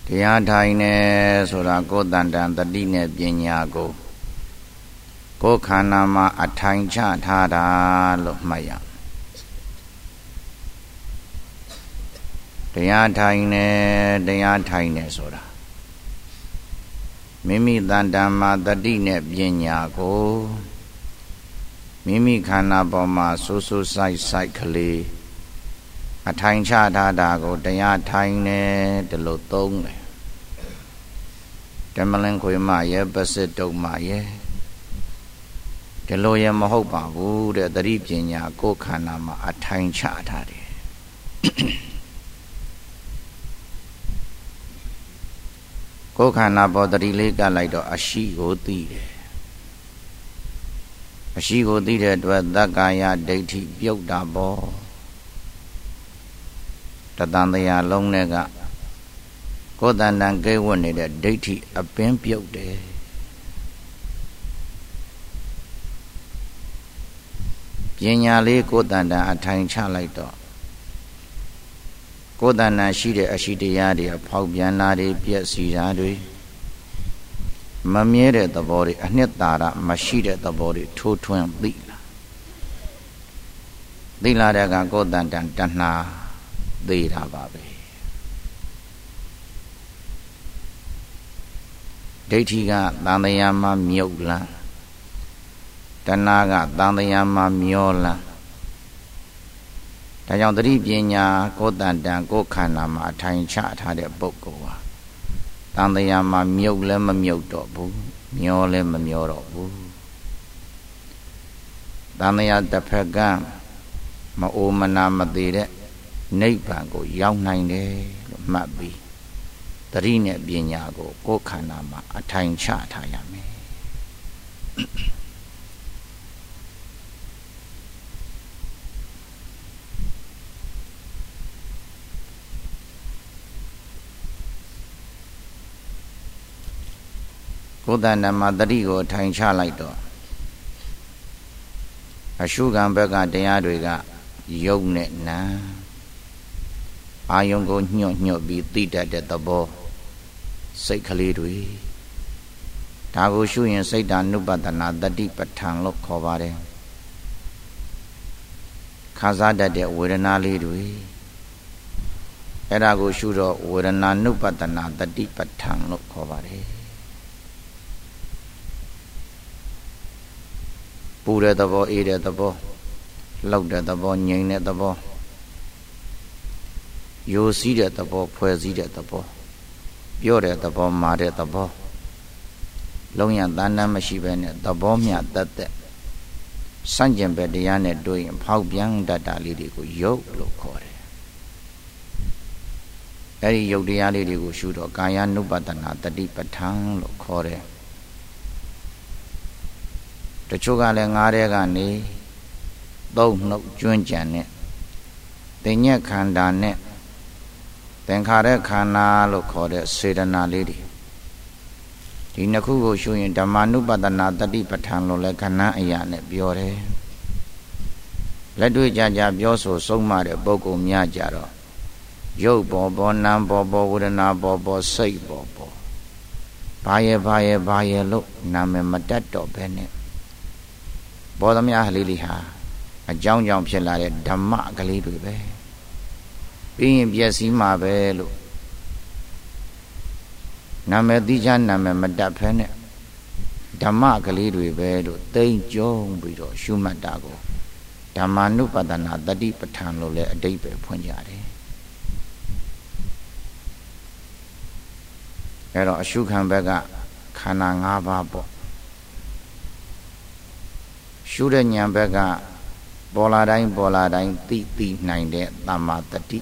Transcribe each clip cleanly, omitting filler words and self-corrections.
တရားထိုင်နေဆိုတာကိုယ်တန်တန်တတိနဲ့ပညာကိုကိုယ်ခန္ဓာမှာအထိုင်ချထားတာလို့မှတ်ရတရားထိုင်နေဆိုတာမိမိတန်တန်မှာတတိနဲ့ပညာကိုမိမိခန္ဓာပေါ်မှာဆူဆူဆိုင်ကလေးအထိုင်ချထားတာကိုတရားထိုင်နေတယ်လို့သုံးတယ်ဓမ္မလင်ခွေမရဲ့ပစစ်တုံမရဲ့ဒီလိုရမဟုတ်ပါဘူးတဲ့တတိပညာကိုယ်ခန္ဓာမှာအထိုင်ချထားတယ်ကိုယ်ခန္ဓာပေါ်တတိလေးကလိုက်တော့အရှိကိုသိတယ်အရှိကိုသိတဲ့အတွက်သက္ကာယဒိဋ္ဌိပြုတ်တာပေါ့တတန်တရားလုံးနဲ့ကကိုယ်တန်တန်ကိဝတ်နေတဲ့ဒိဋ္ဌိအပင်ပြုတ်တယ်ပညာလေးကိုယ်တန်တန်အထိုင်ချလိုက်တော့ကိုယ်တန်တန်ရှိတဲ့အရှိတရားတွေဖောက်ပြန်တာတွေပြည့်စည်တာတွေမမြဲတဲ့သဘောတွေအနှစ်သာရမရှိတဲ့သဘောတွေထိုးထွင်းသိလာတဲ့ကကိုယ်တန်တန်တဏှာသိတာပါပဲဒိဋ္ဌိကသံဃာမှာမြုပ်လန်းတဏှာကသံဃာမှာမျောလန်းဒါကြောင့်သတိပညာကိုယ်တန်တန်ကိုယ်ခန္ဓာမှာအထိုင်ချထားတဲ့ပုဂ္ဂိုလ်ဟာသံဃာမှာမြုပ်လည်းမမြုပ်တော့ဘူးမျောလည်းမမျောတော့ဘူးသံဃာတစ်ဖက်ကမအိုမနာမသေးတဲ့နိဗ္ဗာန်ကိုရောက်နိုင်တယ်လို့မှတ်ပြီးသတိနဲ့ပညာကိုကိုယ်ခန္ဓာမှာအထိုင်ချထားရမယ်ကိုယ်တဏ္ဍမှာတတိကိုထိုင်ချလိုက်တော့အရှုခံဘက်ကတရားတွေကယုတ်နဲ့နာအာယုံကိုညှော့ပြီးသိတတ်တဲ့သဘောစိတ်ကလေးတွေဒါကိုရှုရင်စိတ်ဓာနုပတနာတတိပဋ္ဌာန်လို့ခေါ်ပါတယ်ခံစားတတ်တဲ့ဝေဒနာလေးတွေအဲ့ဒါကိုရှုတော့ဝေဒနာနုပတနာတတိပဋ္ဌာန်လို့ခေါ်ပါတယ်ပူတဲ့သဘောအေးတဲ့သဘောလောက်တဲ့သဘောငြိမ်တဲ့သဘောယိုစီးတဲ့သဘောဖွဲ့စည်းတဲ့သဘောပြောတဲ့သဘောမာတဲ့သဘောလုံးရတန်းတန်းမရှိဘဲနဲ့သဘောမျှတက်တက်စန့်ကျင်ဘက်တရားနဲ့တွေ့ရင်ဖောက်ပြန်တတ်တာလေးတွေကိုယုတ်လို့ခေါ်တယ်အဲဒီယုတ်တရားလေးတွေကိုရှုတော့ကာယ ानु ပတနာတတိပဋ္ဌာန်လို့ခေါ်တယ်တချို့ကလည်းငါးတဲ့ကနေသုံးနှုတ်ကျွန်းကြံနဲ့တင်ညက်ခန္ဓာနဲ့သင်္ခါရခန္ဓာလို့ခေါ်တဲ့စေတနာလေးတွေဒီနှစ်ခုကိုရှုရင်ဓမ္မ ानु ပတနာတတိပဋ္ဌာန်လို့လည်းခဏအရာနဲ့ပြောတယ်လက်တွေ့ကြကြပြောဆိုဆုံးမတဲ့ပုဂ္ဂိုလ်များကြတော့ရုပ်ပေါ်ပေါ်နာမ်ပေါ်ပေါ်ဝေဒနာပေါ်ပေါ်စိတ်ပေါ်ပေါ်ဘာရဲ့လို့နာမည်မတတ်တော့ဘဲနဲ့ဘောဓမြဟလေးလေးဟာအကြောင်းကြောင့်ဖြစ်လာတဲ့ဓမ္မကလေးတွေပဲပြီးရင်ပြည့်စည်မှာပဲလို့နာမည်တိကျနာမည်မတတ်ဖဲနဲ့ဓမ္မကလေးတွေပဲလို့သိမ့်ကြုံပြီးတော့ရှုမှတ်တာကိုဓမ္မ ानु ပတနာတတိပဋ္ဌာန်လို့လည်းအဓိပ္ပာယ်ဖွင့်ကြတယ်အဲ့တော့အရှုခံဘက်ကခန္ဓာ၅ပါးပေါ့ရှုတဲ့ဉာဏ်ဘက်ကပေါ်လာတိုင်းသိနိုင်တဲ့သမ္မာတတိ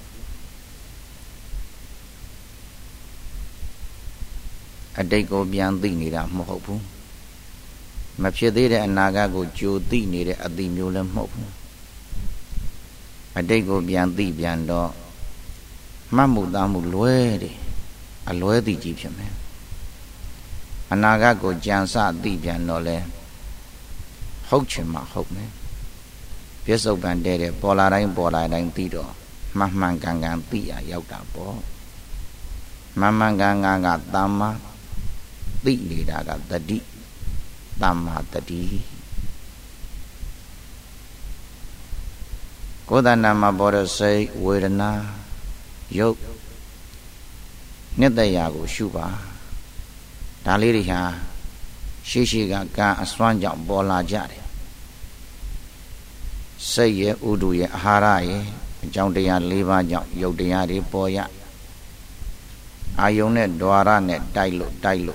အတိတ်ကိုပြန်သိနေတာမဟုတ်ဘူးမဖြစ်သေးတဲ့အနာဂတ်ကိုကြိုသိနေတဲ့အသိမျိုးလည်းမဟုတ်ဘူးအတိတ်ကိုပြန်သိပြန်တော့မှတ်မှုသားမှုလွဲတယ်အလွဲသိကြီးဖြစ်မယ်အနာဂတ်ကိုကြံစသိပြန်တော့လဲဟုတ်ချင်မှဟုတ်မယ်ပြစ္ဆုတ်ပံတဲ့ပေါ်လာတိုင်းသိတော့မှန်ကန်သိရရောက်တာပေါ့ Mama ganga tama ti nidaga tadi tama tadi. Kodana ma border say wedana yoke Netayago Shuba Daliriha Shishiga Ga Aswanja Bola Jari Say ye Udu ye Haraye Joundea Liva Yodiari Boya Ayone Dwara net Dailo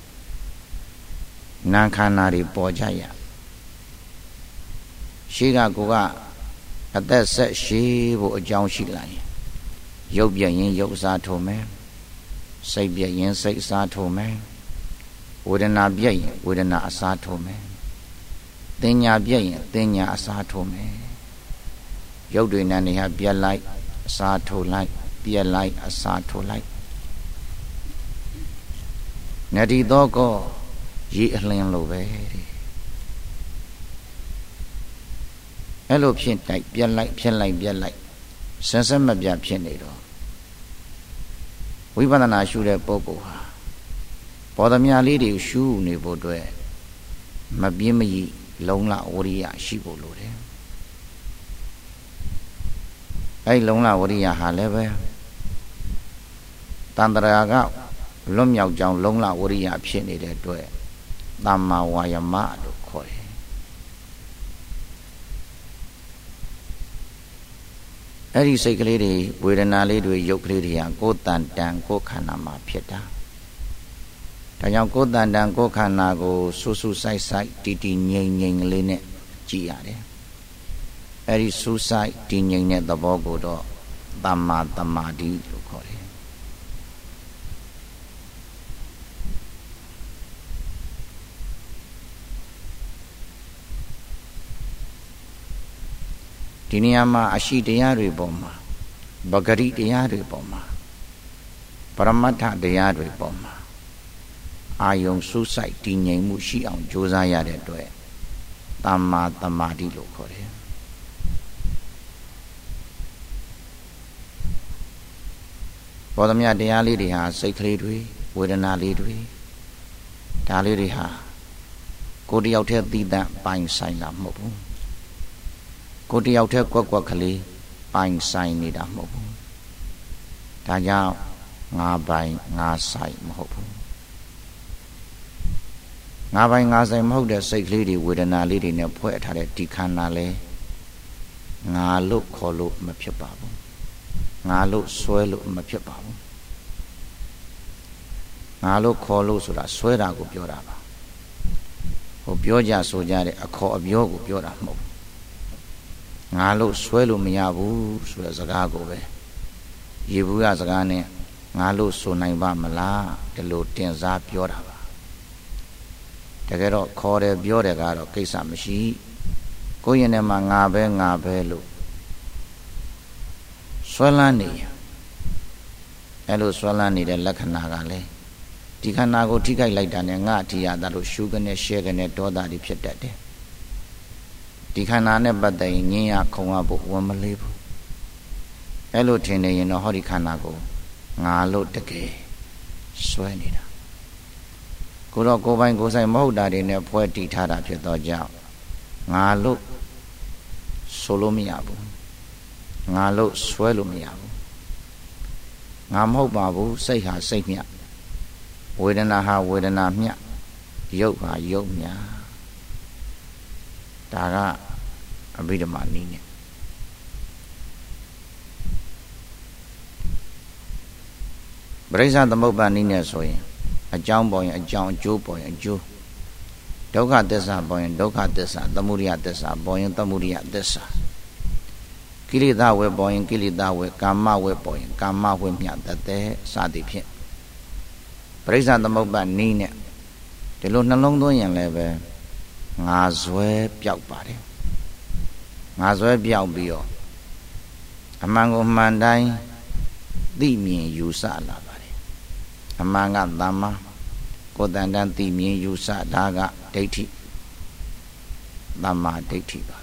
Nankanari Bojaya Shiga Guga at that set she wo John Shilai Yobia yin Yosato man Say be yin say sato man wouldn't not be wouldn't not a sato man then ya be then ya a sato man Yodu nanny have be a light sato light be a light a sato light Nadi dogo ye a lane low Hello pin like be a light be a light sense of my be a pianado Wibana shoot a popo. Podamia lady shoe nebo dwe. Mabimi longa oria shibo lode. A longa oria haleve. Tandraga lom yao jang longa oria piene de dwe. Dama wayama do koi. Eri secretary with an alley to Yokridia, go dan go kanama pieta. Tayan go dan go kanago, susu sai titi nying line giade. Eri susai tinying net the bogo do, dama damadi to call it. Tiniama ashi deyari boma, bagari deyari boma, paramata deyari boma. Ayong susai tinyay mushi ang josaya de doe, tama tamadi lokore. Podamya deyali deha sakli dui, wedana lidui, dali deha. Kodi out here did that buying sign up mobu. Kodi out here quackly buying sign it up mobu. Taya nga buying nga sign mobu. Nga buying nga sign mobu the sick lady with an lady in a poet had a tikanale. Nga look colo mapiababu. Nga look swallow mapiababu. Nga look colo so that swear go pioraba. Obioja sojare a call of yoga piora mo. Nalo swello miabu sula zagago be. Yibuya zagane, Nalo so naiba mala, the low tenza pioraba. Tegero core bioregaro, Kisa Mishi, Goyenema ngabe lo. Swellani. Elo swellani de lacanagale. Tikanago tika like Dananga, that was sugar and shake and a daughter de pietade. Tikanane but the Nia Komabo woman label. Hello, Tene in a horicanago, Nalo Teke, Swanida. Could go by goes I mowed that in a poetic tada pietoja. Nalo Solomiabu. Nalo Swellomiabu. Namo Babu, say her, say me. Wedana mia, yoga yomia. Tara a bit of money. Breza the Mobanina soy, a John boy, a John Joe boy, a Jew. Doga desa boy and Doga desa, the Muria desa, boy and the Muria desa. Killy that way boy and killy that way, Gamma way boy, Gamma way mia that there, Sadi pit. Praise the Moban Nina. The Luna Longdoyan level Nazwe Piao Body Nazwe Piao Bio Among Mandai, the me Yusa Labari. Among Dama, Godandan the me Yusa Daga Dati Dama Dati Baby.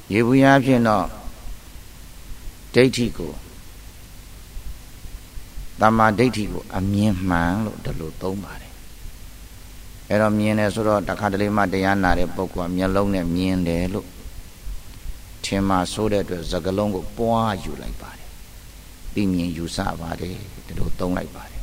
ယေဘူးရားဖြင့်တော့ဒိဋ္ဌိကိုတမ္မာဒိဋ္ဌိကိုအမြင်မှန်လို့ဒီလိုသုံးပါတယ်အဲ့တော့မြင်တယ်ဆိုတော့တခါတလေမှတရားနာတဲ့ပုဂ္ဂိုလ်ကမျက်လုံးနဲ့မြင်တယ်လို့ထင်မှဆိုးတဲ့အတွက်စကားလုံးကိုပွားယူလိုက်ပါတယ်သိမြင်ယူဆပါတယ်ဒီလိုသုံးလိုက်ပါတယ်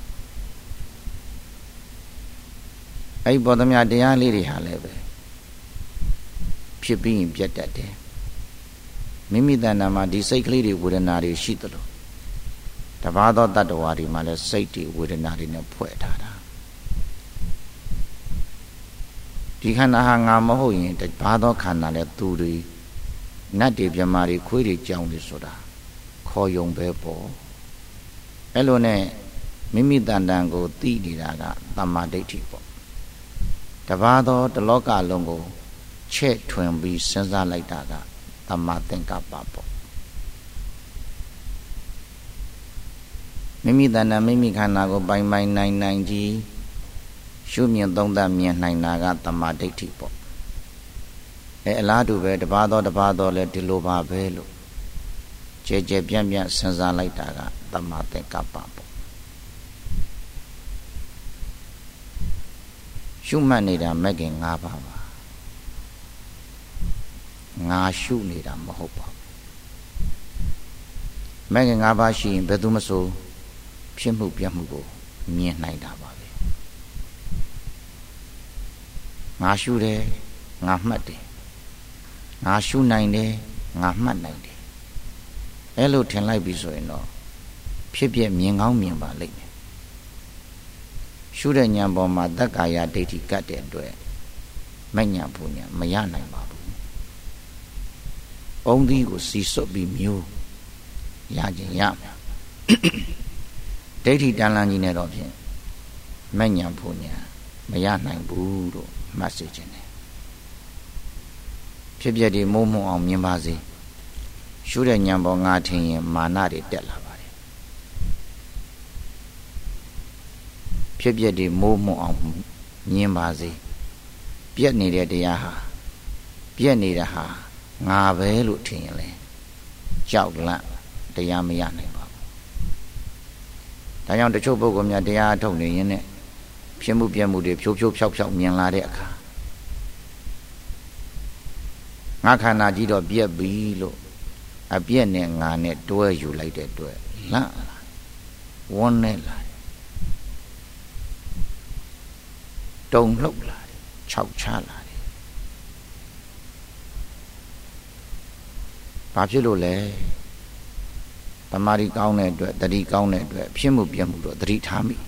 အဲ့ဒီပေါ်သမျှတရားလေးတွေဟာလည်းပဲဖြစ်ပြီးရင်ပြတ်တတ်တယ်မိမိတဏ္ဍာမှာဒီစိတ်ကလေးတွေဝေဒနာတွေရှိသလိုတပါးသောတတ္တဝါတွေမှာလည်းစိတ်တွေဝေဒနာတွေနဲ့ဖွဲ့ထားတာဒီခန္ဓာဟာငါမဟုတ်ရင်တပါးသောခန္ဓာလည်းသူတွေနတ်တွေမြမာတွေခွေးတွေကြောင်တွေဆိုတာခေါ်ယုံပဲပေါ့အဲ့လိုနဲ့မိမိတဏ္ဍာကိုသိနေတာကသမ္မာဒိဋ္ဌိပေါ့တပါးသောတလောကလုံးကိုချဲ့ထွင်ပြီးစဉ်းစားလိုက်တာကသမ္မာသင်္ကပ္ပပေါ့မိမိတဏ္ဍာမိမိခန္ဓာကိုပိုင်ပိုင်နိုင်နိုင်ကြီးရှုမြင်သုံးသပ်မြင်နိုင်တာကသမ္မာဒိဋ္ဌိပေါ့အလားတူပဲတပါးသောလဲဒီလိုပါပဲလို့ကြဲကြဲပြန့်ပြန့်စဉ်းစားလိုက်တာကသမ္မာသင်္ကပ္ပပေါ့ရှုမှတ်နေတာမဂ္ဂင်၅ပါးပါငါရှုနေတာမဟုတ်ပါဘူးမဂ္ဂင်၅ပါးရှိရင်ဘယ်သူမဆိုဖြစ်မှုပြမှုကိုမြင်နိုင်တာပါပဲငါရှုတယ်ငါမှတ်တယ်ငါရှုနိုင်တယ်ငါမှတ်နိုင်တယ်အဲ့လိုထင်လိုက်ပြီဆိုရင်တော့ဖြစ်ပြမြင်ကောင်းမြင်ပါလိမ့်မယ်ရှုတဲ့ဉာဏ်ပေါ်မှာတက္ကာယဒိဋ္ဌိကတ်တဲ့အတွက်မဉဏ်ဘုံဉာဏ်မရနိုင်ပါဘူးအုံသီးကိုစီစွတ်ပြီးမျိုးရခြင်းရမယ်ဒိဋ္ဌိတန်လန်းကြီးနဲ့တော့ဖြင့်မဉဏ်ဘုံဉာဏ်မရနိုင်ဘူးလို့မှတ်စေခြင်းတယ်ဖြစ်ပြတွေမိုးမုံအောင်မြင်ပါစေရှုတဲ့ဉာဏ်ပေါ်ငါထင်ရင်မာနတွေတက်လာပါတယ်ဖြစ်ပြတွေမိုးမုံအောင်မြင်ပါစေပြက်နေတဲ့တရားဟာပြက်နေတာဟာငါပဲလို့ထင်ရင်လေကြောက်လန့်တရားမရနိုင်ပါဘူးဒါကြောင့်တချို့ပုဂ္ဂိုလ်များတရားထုတ်နေရင်နဲ့ဖြစ်မှုပြမှုတွေဖြိုးဖြိုးဖြောက်ဖြောက်မြင်လာတဲ့အခါငါခန္ဓာကြီးတော့ပြက်ပြီလို့အပြက်နဲ့ငါနဲ့တွဲယူလိုက်တဲ့အတွက်လန့်လာဝန်းနေလာတုံလှုပ်လာခြောက်ချလာဘာဖြစ်လို့လဲတမာရီကောင်းတဲ့အတွက်တတိကောင်းတဲ့အတွက်ဖြစ်မှုပြမှုတော့တတိထားမိ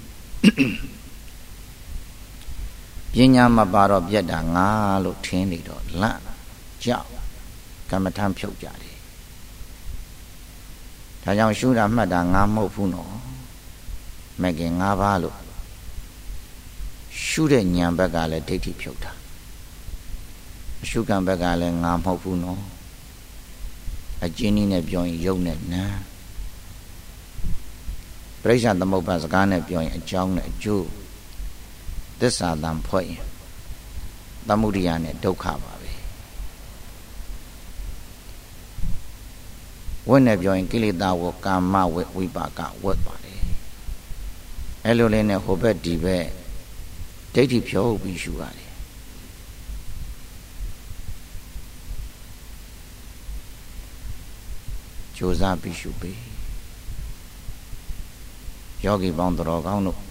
ပညာမပါတော့ပြက်တာငါလို့ထင်နေတော့လန့်ကြောက်ကမ္မထမ်းဖြုတ်ကြတယ်ဒါကြောင့်ရှုတာမှတ်တာငါမဟုတ်ဘူးနော်မကင်၅ပါးလို့ရှုတဲ့ဉာဏ်ဘက်ကလည်းဒိဋ္ဌိဖြုတ်တာအရှုကံဘက်ကလည်းငါမဟုတ်ဘူးနော်အကျဉ်းနည်းနဲ့ပြောရင်ယုတ်နဲ့နာပရိစ္ဆာသမုပ္ပါစကားနဲ့ပြောရင်အကြောင်းနဲ့အကျိုးသစ္စာတန်ဖွဲ့ရင်သမုဒိယနဲ့ဒုက္ခပါပဲဝိနဲ့ပြောရင်ကိလေသာဝကာမဝိပါကဝတ်ပါတယ်အဲ့လိုလေးနဲ့ဟိုဘက်ဒီဘက်ဒိဋ္ဌိဖြုတ်ပြီးရှုရတယ်ကြိုးစားပြီးရှုပေးယောဂီပေါင်းတော်ကောင်းတို့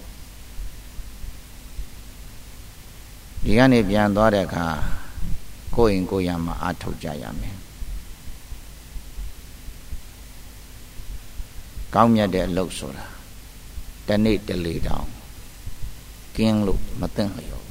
ဒီကနေပြန်သွားတဲ့အခါကိုယ်ရင်ကိုယ်ရမှာအာထုတ်ကြရမယ်ကောင်းမြတ်တဲ့အလုပ်ဆိုတာတနေ့တလေတောင်ကင်းလို့မသိလျော်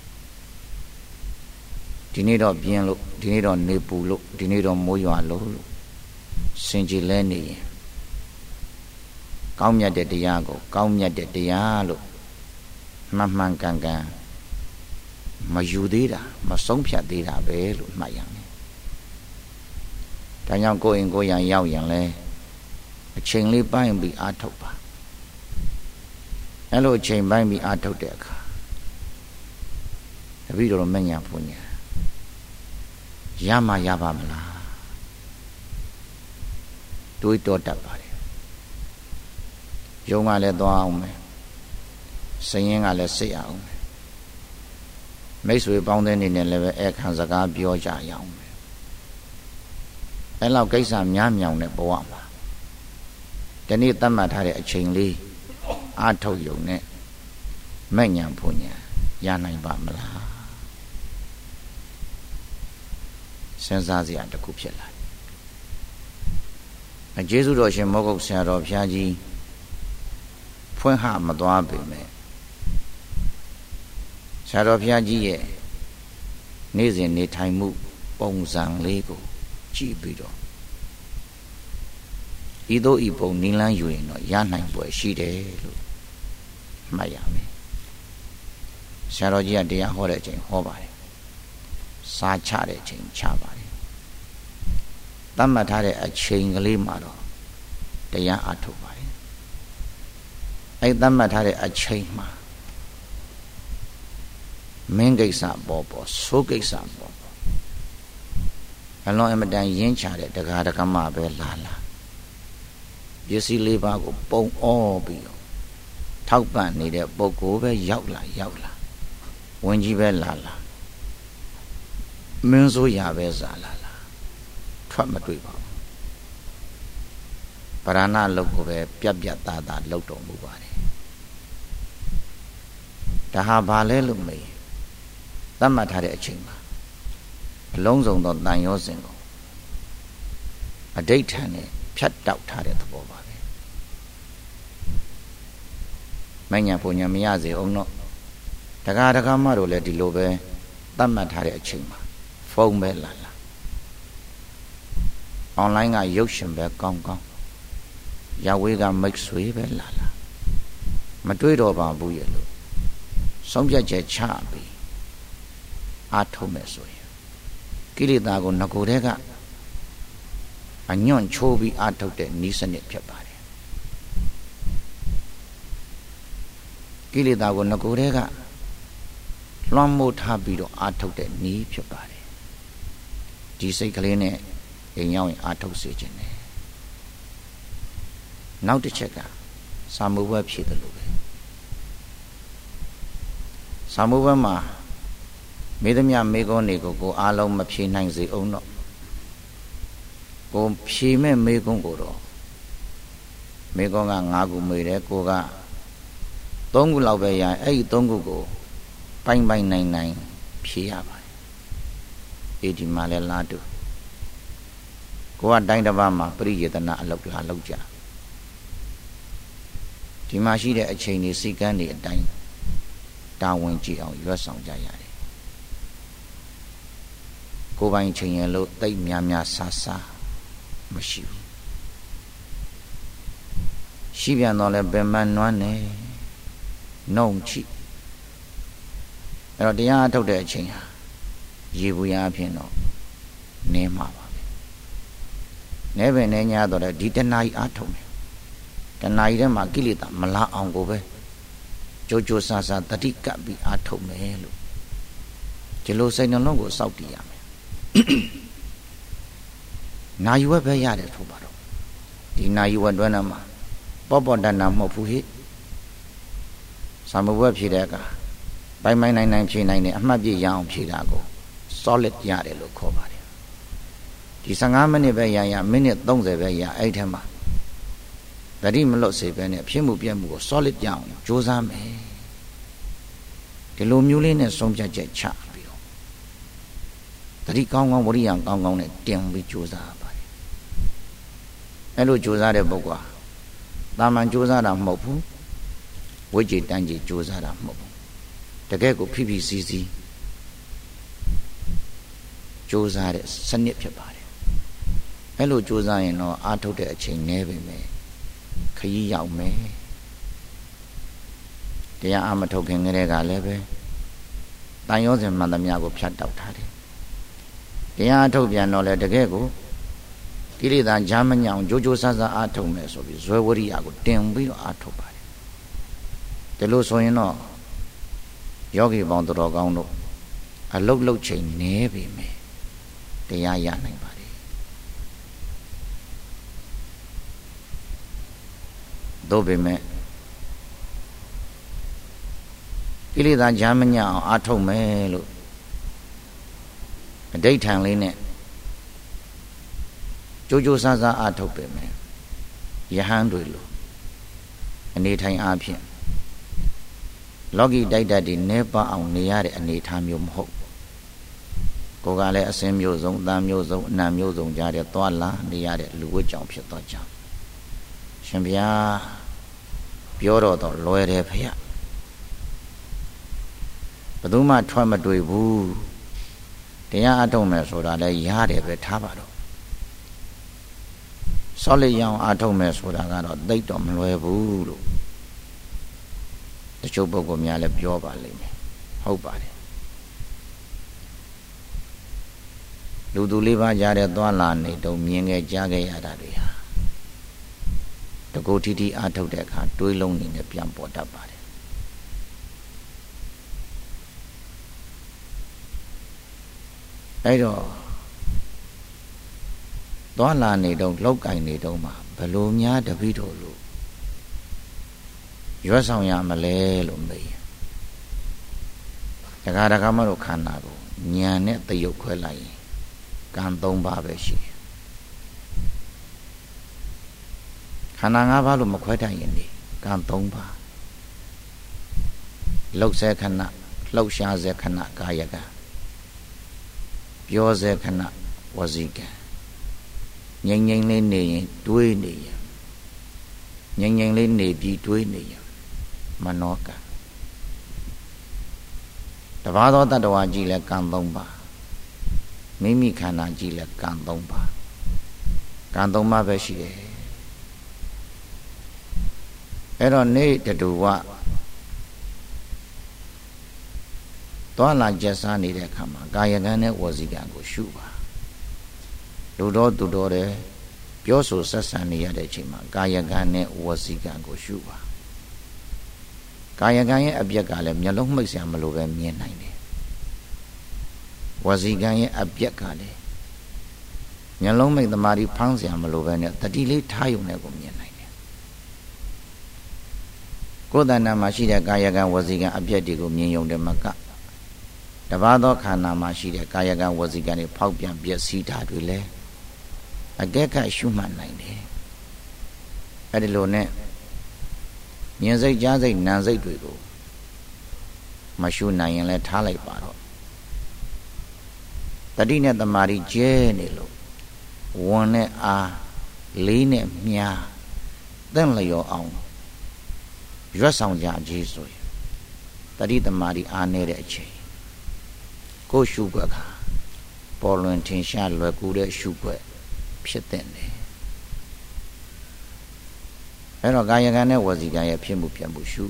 ဒီနေ့တော့ပြင်းလို့ဒီနေ့တော့နေပူလို့ဒီနေ့တော့မိုးရွာလို့စင်ကြယ်လဲနေရင်ကောင်းမြတ်တဲ့တရားကိုကောင်းမြတ်တဲ့တရားလို့မှန်မှန်ကန်ကန်မယူသေးတာမဆုံးဖြတ်သေးတာပဲလို့မှတ်ရမယ်ဒါကြောင့်ကိုယ်ရင်ကိုယ်ရန်ရောက်ရင်လဲအချိန်လေးပိုင်းပြီးအားထုတ်ပါအဲ့လိုအချိန်ပိုင်းပြီးအားထုတ်တဲ့အခါတပည့်တော်မညာဘုညာရမှရပါမလားတွေးတောတတ်ပါတယ်ယုံကလည်းသွားအောင်မယ်စရင်ကလည်းစိတ်အောင်မယ်မိတ်ဆွေပေါင်းတဲ့နေနဲ့လည်းပဲအခန်းစကားပြောကြရအောင်မယ်အဲ့လောက်ကိစ္စများမြောင်တဲ့ဘဝမှာဒီနေ့သတ်မှတ်ထားတဲ့အချိန်လေးအာထုတ်ယုံနဲ့မဲ့ညာဖွညာရနိုင်ပါမလားစဉ်းစားစရာတစ်ခုဖြစ်လာတယ်ကျေးဇူးတော်ရှင်မောဂုတ်ဆရာတော်ဘုရားကြီးဖွင့်ဟမသွားပေမဲ့ဆရာတော်ဘုရားကြီးရဲ့နေ့စဉ်နေထိုင်မှုပုံစံလေးကိုကြည့်ပြီးတော့ဤသို့ဤပုံနိလန်းယူရင်တော့ရနိုင်ပွဲရှိတယ်လို့မှတ်ရမယ်ဆရာတော်ကြီးကတရားဟောတဲ့အချိန်ဟောပါတယ်စာချတဲ့အချိန်ချပါတယ်သတ်မှတ်ထားတဲ့အချိန်ကလေးမှာတော့တရားအထုတ်ပါတယ်အဲ့သတ်မှတ်ထားတဲ့အချိန်မှာမင်းကိစ္စပေါ်ဆိုးကိစ္စပေါ်အလုံးအမတန်ရင်းချတဲ့တရားဓမ္မပဲလာပစ္စည်းလေးပါးကိုပုံအောပြီးတော့ထောက်ပံ့နေတဲ့ပုဂ္ဂိုလ်ပဲရောက်လာဝင်ကြီးပဲလာမင်းဆိုးရပဲစားလာထွက်မတွေ့ပါဘူးပရဏလုတ်ကိုပဲပြတ်သားလုတ်တော်မူပါတယ်ဒါဟာဘာလဲလို့မေးသတ်မှတ်ထားတဲ့အချိန်မှာအလုံးစုံသောတန်ရောစဉ်ကိုအဋိဋ္ဌာန်နဲ့ဖြတ်တောက်ထားတဲ့သဘောပါပဲမညာပူညာမရစေအောင်တော့တရားဓမ္မတို့လည်းဒီလိုပဲသတ်မှတ်ထားတဲ့အချိန်မှာဖုန်းပဲလာအွန်လိုင်းကရုပ်ရှင်ပဲကောင်းရဝေးကမိတ်ဆွေပဲလာမတွေးတော့ပါဘူးရဲ့လို့ဆုံးဖြတ်ချက်ချပြီးအားထုတ်မယ်ဆိုရင်ကိလေသာကိုငကိုယ်တည်းကအညွန့်ချိုးပြီးအားထုတ်တဲ့နည်းစနစ်ဖြစ်ပါတယ်ကိလေသာကိုငကိုယ်တည်းကလွှမ်းမိုးထားပြီးတော့အားထုတ်တဲ့နည်းဖြစ်ပါတယ်ဒီစိတ်ကလေးနဲ့အိမ်ရောက်ရင်အားထုတ်စေခြင်းနဲ့နောက်တစ်ချက်ကစာမှုဘွဲဖြစ်တယ်လို့ပဲစာမှုဘွဲမှာမေသမြမေကုန်းတွေကိုအားလုံးမဖြေနိုင်စေအောင်တော့ကိုဖြေမဲ့မေကုန်းကိုတော့မေကုန်းက9ခုမေတယ်ကိုက3ခုလောက်ပဲရအဲ့ဒီ3ခုကိုပိုင်နိုင်ဖြေရပါတယ်ဒီမှာလဲလားတူကိုကတိုင်းတစ်ပါးမှာပရိယေတနာအလောက်ကြဒီမှာရှိတဲ့အချိန်တွေစီကန်းတွေအတိုင်းတာဝန်ကြည့်အောင်ရွတ်ဆောင်ကြရတယ်ကိုပိုင်ချိန်ရလို့တိတ်များဆာမရှိဘူးရှိပြန်တော့လဲပင်မနွမ်းနေနှုံချိအဲ့တော့တရားအထုတ်တဲ့အချိန်ဟာရေဘူးရအဖြစ်တော့နင်းမှာပါနဲပဲနဲညာတော့ဒီတဏှာကြီးအားထုတ်တယ်တဏှာကြီးထဲမှာကိလေသာမလာအောင်ကိုပဲကြိုးဆာတတိကပ်ပြီးအားထုတ်မယ်လို့ဒီလိုစိတ်နှလုံးကိုစောင့်တည်ရမယ်နာယူဝက်ပဲရတယ်ဆိုပါတော့ဒီနာယူဝက်တွန်းမှာပေါ့တဏ္ဍမဟုတ်ဘူးဟိသမဘွက်ဖြေတဲ့အခါပိုင်နိုင်ဖြေနိုင်တယ်အမှတ်ပြရအောင်ဖြေတာကို solid ရတယ်လို့ခေါ်ပါတယ်ဒီ15မိနစ်ပဲရမိနစ်30ပဲရအဲ့ထဲမှာတတိမလွတ်စေပဲနဲ့ဖြစ်မှုပြတ်မှုကို solid ကြအောင်ကြိုးစားမယ်ဒီလိုမျိုးလေးနဲ့ဆုံးဖြတ်ချက်ချပြီးတော့တတိကောင်းဝရိယကောင်းနဲ့တင်ပြီးကြိုးစားပါတယ်အဲ့လိုကြိုးစားတဲ့ပုဂ္ဂိုလ်တာမန်ကြိုးစားတာမဟုတ်ဘူးဝိจิตတန်းကြီးကြိုးစားတာမဟုတ်ဘူးတကယ်ကိုဖိစီစီကြိုးစားတဲ့စနစ်ဖြစ်ပါတယ်အဲ့လိုကြိုးစားရင်တော့အားထုတ်တဲ့အချိန်နည်းပဲမယ်ခရီးရောက်မယ်တရားအမထုတ်ခင်ကလေးကလည်းပဲတန်ရောစဉ်မှန်သမျှကိုဖြတ်တောက်ထားတယ်တရားအထုတ်ပြန်တော့လေတကယ်ကိုကိလေသာဂျာမညောင်ကြိုးဆာအားထုတ်မယ်ဆိုပြီးဇွဲဝရိယကိုတင်ပြီးတော့အားထုတ်ပါတယ်ဒီလိုဆိုရင်တော့ယောဂီပေါင်းတော်ကောင်းတို့အလုတ်လုတ်ချိန်နည်းပြီမယ်တရားရနိုင်ပါတယ်သို့ပေမဲ့ကိလေသာကြာမညအောင်အာထုတ်မယ်လို့အဓိဋ္ဌာန်လေးနဲ့ကြိုးကြိုးစားစားအာထုတ်ပေမဲ့ယဟန်တွေလို့အနေထိုင်အားဖြင့်လောကီတိုက်တတ်တွေနဲပါအောင်နေရတဲ့အနေထားမျိုးမဟုတ်ကိုယ်ကလည်းအစင်းမျိုးစုံအတန်မျိုးစုံအနံမျိုးစုံကြားတဲ့သွားလာနေရတဲ့လူဝတ်ကြောင့်ဖြစ်သောကြောင့်ရှင်ဘုရားပြောတော့လွယ်တယ်ဖေရဘယ်သူမှထွက်မတွေ့ဘူးတရားအထုတ်မယ်ဆိုတာလည်းရတယ်ပဲထားပါတော့ဆောလိရောင်အထုတ်မယ်ဆိုတာကတော့သိတော့မလွယ်ဘူးလို့တချို့ပုဂ္ဂိုလ်များလည်းပြောပါလိမ့်မယ်ဟုတ်ပါတယ်လူသူလေးပါးကြားတဲ့သွားလာနေတော့မြင်ခဲ့ကြားခဲ့ရတာတွေဟာတကူထီထီအထုတ်တဲ့အခါတွေးလုံးနေနဲ့ပြန်ပေါ်တတ်ပါတယ်အဲ့တော့သွားလာနေတော့လောက်ကင်နေတော့မှဘလို့များတပိတော်လို့ရွတ်ဆောင်ရမလဲလို့မေးတခါတခါမှတော့ခန္ဓာကိုဉာဏ်နဲ့တယုတ်ခွဲလိုက်ရင်ကံ၃ပါးပဲရှိတယ်ခန္ဓာ၅ပါးလို့မခွဲတတ်ရင်ဒီကံ၃ပါးလှုပ်စေခဏလှုပ်ရှားစေခဏကာယကံပြောစေခဏဝစီကံငြိမ်ငြိမ်လေးနေရင်တွေးနေရင်ငြိမ်ငြိမ်လေးနေပြီးတွေးနေရင်မနောကံတပါးသောတတ္တဝါကြည့်လဲကံ၃ပါးမိမိခန္ဓာကြည့်လဲကံ၃ပါးကံ၃ပါးပဲရှိတယ်အဲ့တော့နေတတူဝသွားလာကျက်စားနေတဲ့အခါမှာကာယကံနဲ့ဝစီကံကိုရှုပါလူတော်သူတော်တယ်ပြောဆိုဆက်ဆံနေရတဲ့အချိန်မှာကာယကံနဲ့ဝစီကံကိုရှုပါကာယကံရဲ့အပြက်ကလည်းမျက်လုံးမှိတ်စရာမလိုပဲမြင်နိုင်တယ်ဝစီကံရဲ့အပြက်ကလည်းမျက်လုံးမိတ်သမားဒီဖမ်းစရာမလိုပဲနဲ့တတိလေးထားယုံနဲ့ကိုမြင်နိုင်တယ်ကိုယ်တဏ္ဍာမှာရှိတဲ့ကာယကံဝစီကံအပြက်တွေကိုမြင်ယုံတယ်မကတပါးသောခန္ဓာမှာရှိတဲ့ကာယကံဝစီကံတွေဖောက်ပြန်ပျက်စီးတာတွေလည်းအကဲခတ်ရှုမှတ်နိုင်တယ်အဲ့ဒီလိုနဲ့မြင်စိတ်ကြားစိတ်နာမ်စိတ်တွေကိုမရှုနိုင်ရင်လည်းထားလိုက်ပါတော့တတိနဲ့တမာတိကျဲနေလို့ဝန်နဲ့အားလေးနဲ့မြားသင့်လျော်အောင်ရွတ်ဆောင်ကြကြီးဆိုရင်တတိတမာတိအားနေတဲ့အချိန်ကိုရှုွက်ကပေါ်လွင်ထင်ရှားလွယ်ကူတဲ့ရှုွက်ဖြစ်တဲ့တယ်အဲ့တော့ကာယကံနဲ့ဝစီကံရဲ့ဖြစ်မှုပြမှုရှု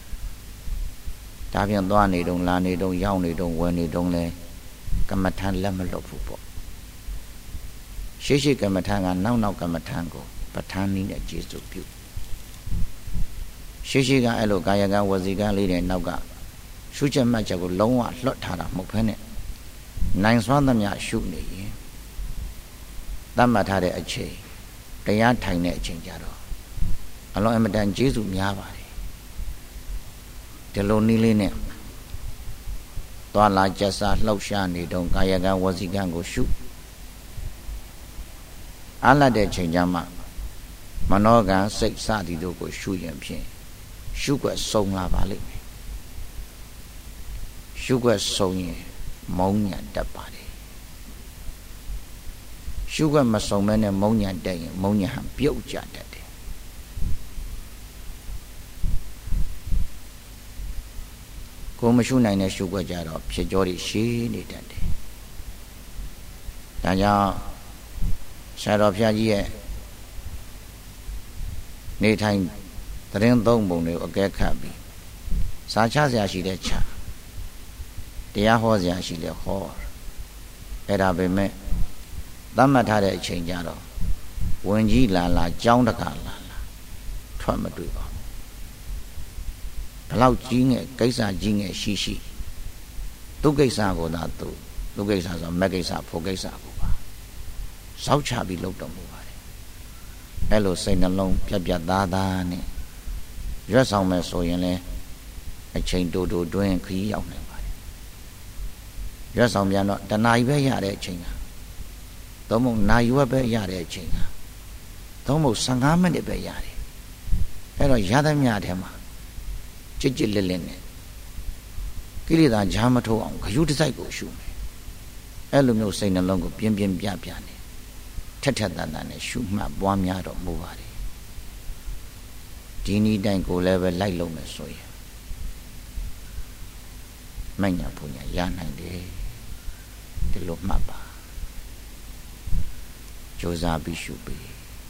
ဒါပြန်သွားနေတုံးလာနေတုံးရောက်နေတုံးဝင်နေတုံးလဲကမ္မထံလက်မလွတ်ဘူးပေါ့ရှေ့ရှေ့ကမ္မထံကနောက်ကမ္မထံကိုပဋ္ဌာန်းနည်းနဲ့ကျေစုပြုရှေ့ရှေ့ကအဲ့လိုကာယကံဝစီကံလေးတွေနောက်ကရှုချက်မှတ်ချက်ကိုလုံးဝလွတ်ထားတာမဟုတ်ဘဲနဲ့နိုင်စွမ်းသမျှရှုနေရင်သတ်မှတ်ထားတဲ့အချိန်တရားထိုင်တဲ့အချိန်ကြတော့အလုံးအမတန်ကျေးဇူးများပါတယ်ဒီလိုနည်းလေးနဲ့သွားလာကျက်စားလှုပ်ရှားနေတော့ကာယကံဝစီကံကိုရှုအားလတ်တဲ့ချိန်ကြမှာမနောကံစိတ်စသည်တို့ကိုရှုရင်ဖြင့်ရှုွက်စုံလာပါလိမ့်မယ်ရှုွက်စုံရင်မုံညာတက်ပါတယ်ရှုွက်မစုံမဲနဲ့မုံညာတက်ရင်မုံညာဟန်ပြုတ်ကြတတ်တယ်ကိုမရှုနိုင်တဲ့ရှုွက်ကြတော့ဖြစ်ကြောတွေရှည်နေတတ်တယ်ဒါကြောင့်ဆရာတော်ဘုရားကြီးရဲ့နေထိုင်သတင်းသုံးပုံတွေကိုအကဲခတ်ပြီးစာချစရာရှိတဲ့ချတရားဟောစရာရှိလဲဟောအဲ့ဒါပဲမဲ့သတ်မှတ်ထားတဲ့အချိန်ကြတော့ဝင်ကြီးလာလာကြောင်းတကလာလာထွက်မတွေ့ပါဘူးဘလောက်ကြီးငယ်ကိစ္စကြီးငယ်ရှိရှိသူကိစ္စကိုသာသူကိစ္စဆိုမက်ကိစ္စဖို့ကိစ္စကိုပါစောက်ချပြီးလုပ်တော်မူပါတယ်အဲ့လိုစိတ်နှလုံးပြတ်ပြတ်သားသားနဲ့ရွက်ဆောင်မယ်ဆိုရင်လည်းအချိန်တိုတိုတွင်းခရီးရောက်နိုင်ပါတယ်ရွက်ဆောင်ပြန်တော့တနာရီပဲရတဲ့အချိန်ကသုံးဖို့နာရီဝက်ပဲရတဲ့အချိန်ကသုံးဖို့15မိနစ်ပဲရတယ်အဲ့တော့ရသမျှထဲမှာကြစ်ကြစ်လစ်လစ်နဲ့ကိလေသာဂျာမထိုးအောင်ဂယုတစိုက်ကိုရှုမယ်အဲ့လိုမျိုးစိတ်နှလုံးကိုပြင်းပြင်းပြပြနဲ့ထက်ထက်တန်တန်နဲ့ရှုမှတ်ပွားများတော့မူပါတယ်ဒီနည်းတိုင်းကိုလည်းပဲလိုက်လုံးမယ်ဆိုရင်မညာပူညာရနိုင်တယ်ဒီလိုမှတ်ပါကြိုးစားပြီးရှုပြီး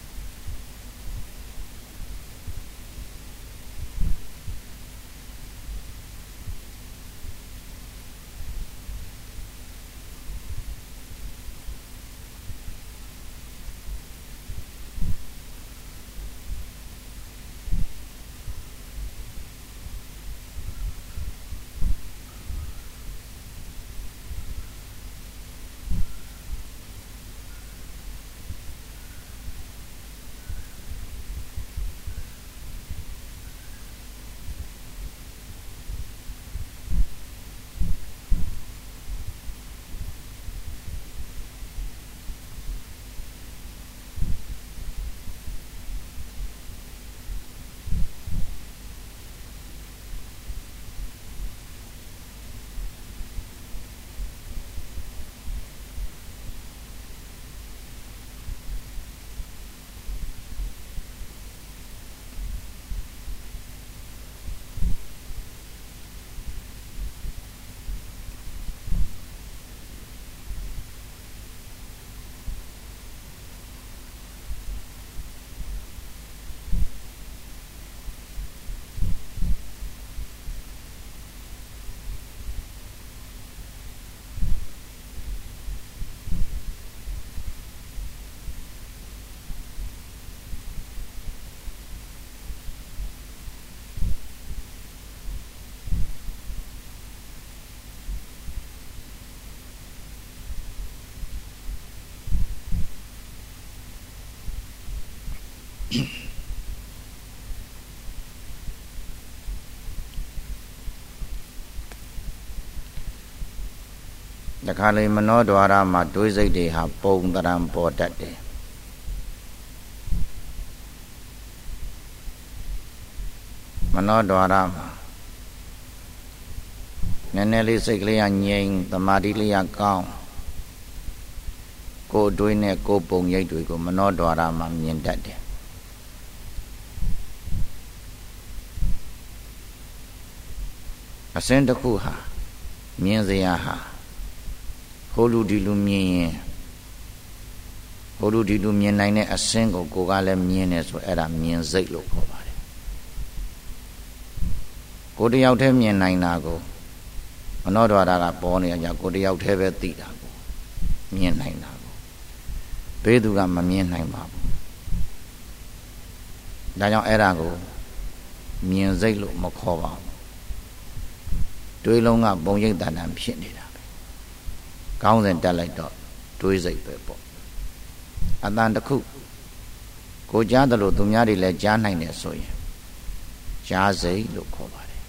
တခါလေမနောဒွါရမှာတွေးစိတ်တွေဟာပုံတရံပေါ်တတ်တယ်မနောဒွါရမှာနည်းနည်းလေးစိတ်ကလေးကငြိမ်သမာဓိလေးကကောင်းကိုယ်တွေးနဲ့ကိုယ်ပုံရိပ်တွေကိုမနောဒွါရမှာမြင်တတ်တယ်အစဉ်တစ်ခုဟာမြင်စရာဟာဟိုလူဒီလူမြင်ရင်ဟိုလူဒီလူမြင်နိုင်တဲ့အစင်းကိုကိုကလည်းမြင်နေဆိုအဲ့ဒါမြင်စိတ်လို့ခေါ်ပါတယ်ကိုတယောက်တည်းမြင်နိုင်တာကိုမနောဒွါရကပေါ်နေကြကိုတယောက်တည်းပဲသိတာကိုမြင်နိုင်တာကိုဘေးသူကမမြင်နိုင်ပါဘူးဒါကြောင့်အဲ့ဒါကိုမြင်စိတ်လို့မခေါ်ပါဘူးတွေးလုံးကပုံရိပ်တန်တန်ဖြစ်နေတာပဲကောင်းစဉ်တက်လိုက်တော့တွေးစိတ်ပဲပေါ့အတန်တစ်ခုကိုကြားတယ်လို့သူများတွေလည်းကြားနိုင်တယ်ဆိုရင်ကြားစိတ်လို့ခေါ်ပါတယ်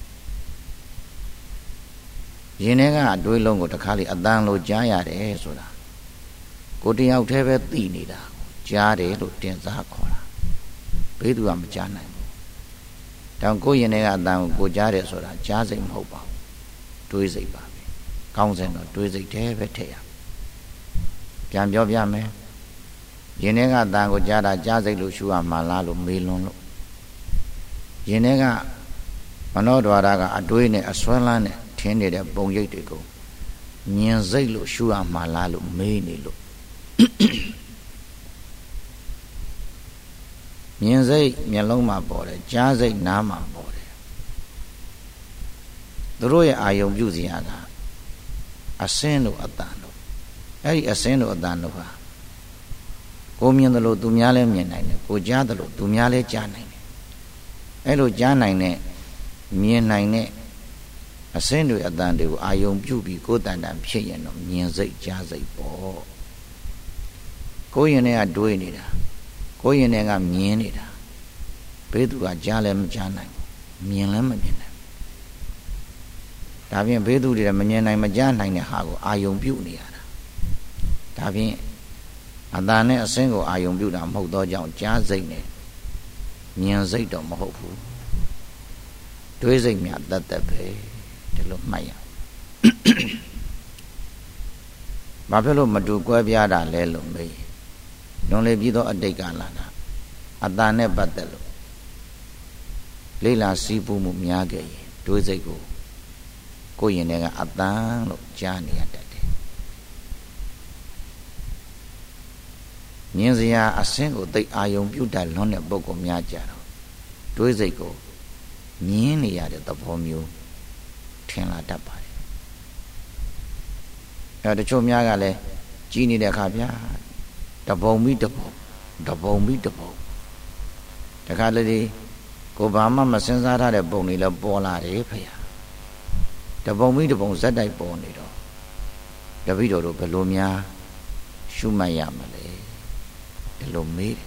ရင်ထဲကအတွေးလုံးကိုတစ်ခါလေအတန်လို့ကြားရတယ်ဆိုတာကိုတယောက်တည်းပဲသိနေတာကြားတယ်လို့တင်စားခေါ်တာဘေးသူကမကြားနိုင်ဘူးတောင်ကိုရင်ထဲကအတန်ကိုကြားတယ်ဆိုတာကြားစိတ်မဟုတ်ပါဘူးတွေးစိတ်ပါပဲကောင်းစဉ်တော့တွေးစိတ်တည်းပဲထည့်ရပြန်ပြောပြမယ်ရင်ထဲကအတန်ကိုကြားတာကြားစိတ်လို့ရှုရမှာလားလို့မေးလွန်းလို့ရင်ထဲကမနောဒွါရကအတွေးနဲ့အစွဲလန်းနဲ့ထင်းနေတဲ့ပုံရိပ်တွေကိုမြင်စိတ်လို့ရှုရမှာလားလို့မေးနေလို့မြင်စိတ်မျက်လုံးမှာပေါ်တယ်ကြားစိတ်နားမှာပေါ်တယ်သူတို့ရဲ့အာယုံပြုစရာကအစင်းတို့အတန်တို့အဲ့ဒီအစင်းတို့အတန်တို့ဟာကိုမြင်တယ်လို့သူများလည်းမြင်နိုင်တယ်ကိုကြားတယ်လို့သူများလည်းကြားနိုင်တယ်အဲ့လိုကြားနိုင်တဲ့မြင်နိုင်တဲ့အစင်းတွေအတန်တွေကိုအာယုံပြုပြီးကိုယ်တန်တန်ဖြစ်ရင်တော့မြင်စိတ်ကြားစိတ်ပေါ့ကိုယ်ရင်ထဲကတွေးနေတာကိုယ်ရင်ထဲကမြင်နေတာဘေးသူကကြားလည်းမကြားနိုင်ဘူးမြင်လည်းမမြင်နိုင်ဒါဖြင့်ဘေးသူတွေမမြင်နိုင်မကြားနိုင်တဲ့ဟာကိုအာယုံပြုနေရတာဒါဖြင့်အတန်နဲ့အစင်းကိုအာယုံပြုတာမဟုတ်သောကြောင့်ကြားစိတ်နဲ့မြင်စိတ်တော့မဟုတ်ဘူးတွေးစိတ်များတတ်တတ်ပဲဒီလိုမှတ်ရဘာဖြစ်လို့မတူကွဲပြားတာလဲလို့မေးလွန်လေပြီးသောအတိတ်ကလာတာအတန်နဲ့ပတ်သက်လို့လေးလာစီးပူးမှုများခဲ့ရင်တွေးစိတ်ကိုယ့်ရင်ထဲကအတန်လို့ကြားနေရတတ်တယ်မြင်စရာအစင်းကိုသိအာယုံပြုတ်တတ်လွန်တဲ့ပုဂ္ဂိုလ်များကြတော့တွေးစိတ်ကိုမြင်နေရတဲ့သဘောမျိုးထင်လာတတ်ပါတယ်အဲတချို့များကလည်းကြီးနေတဲ့အခါဗျာတပုံပြီးတပုံတပုံပြီးတပုံတခါလေဒီကိုဘာမှမစဉ်းစားထားတဲ့ပုံတွေလည်းပေါ်လာတယ်ဖေ။တပုံပြီးတပုံဇက်တိုက်ပေါ်နေတော့တပည့်တော်တို့ဘယ်လိုများရှုမှတ်ရမလဲဒီလိုမေးတယ်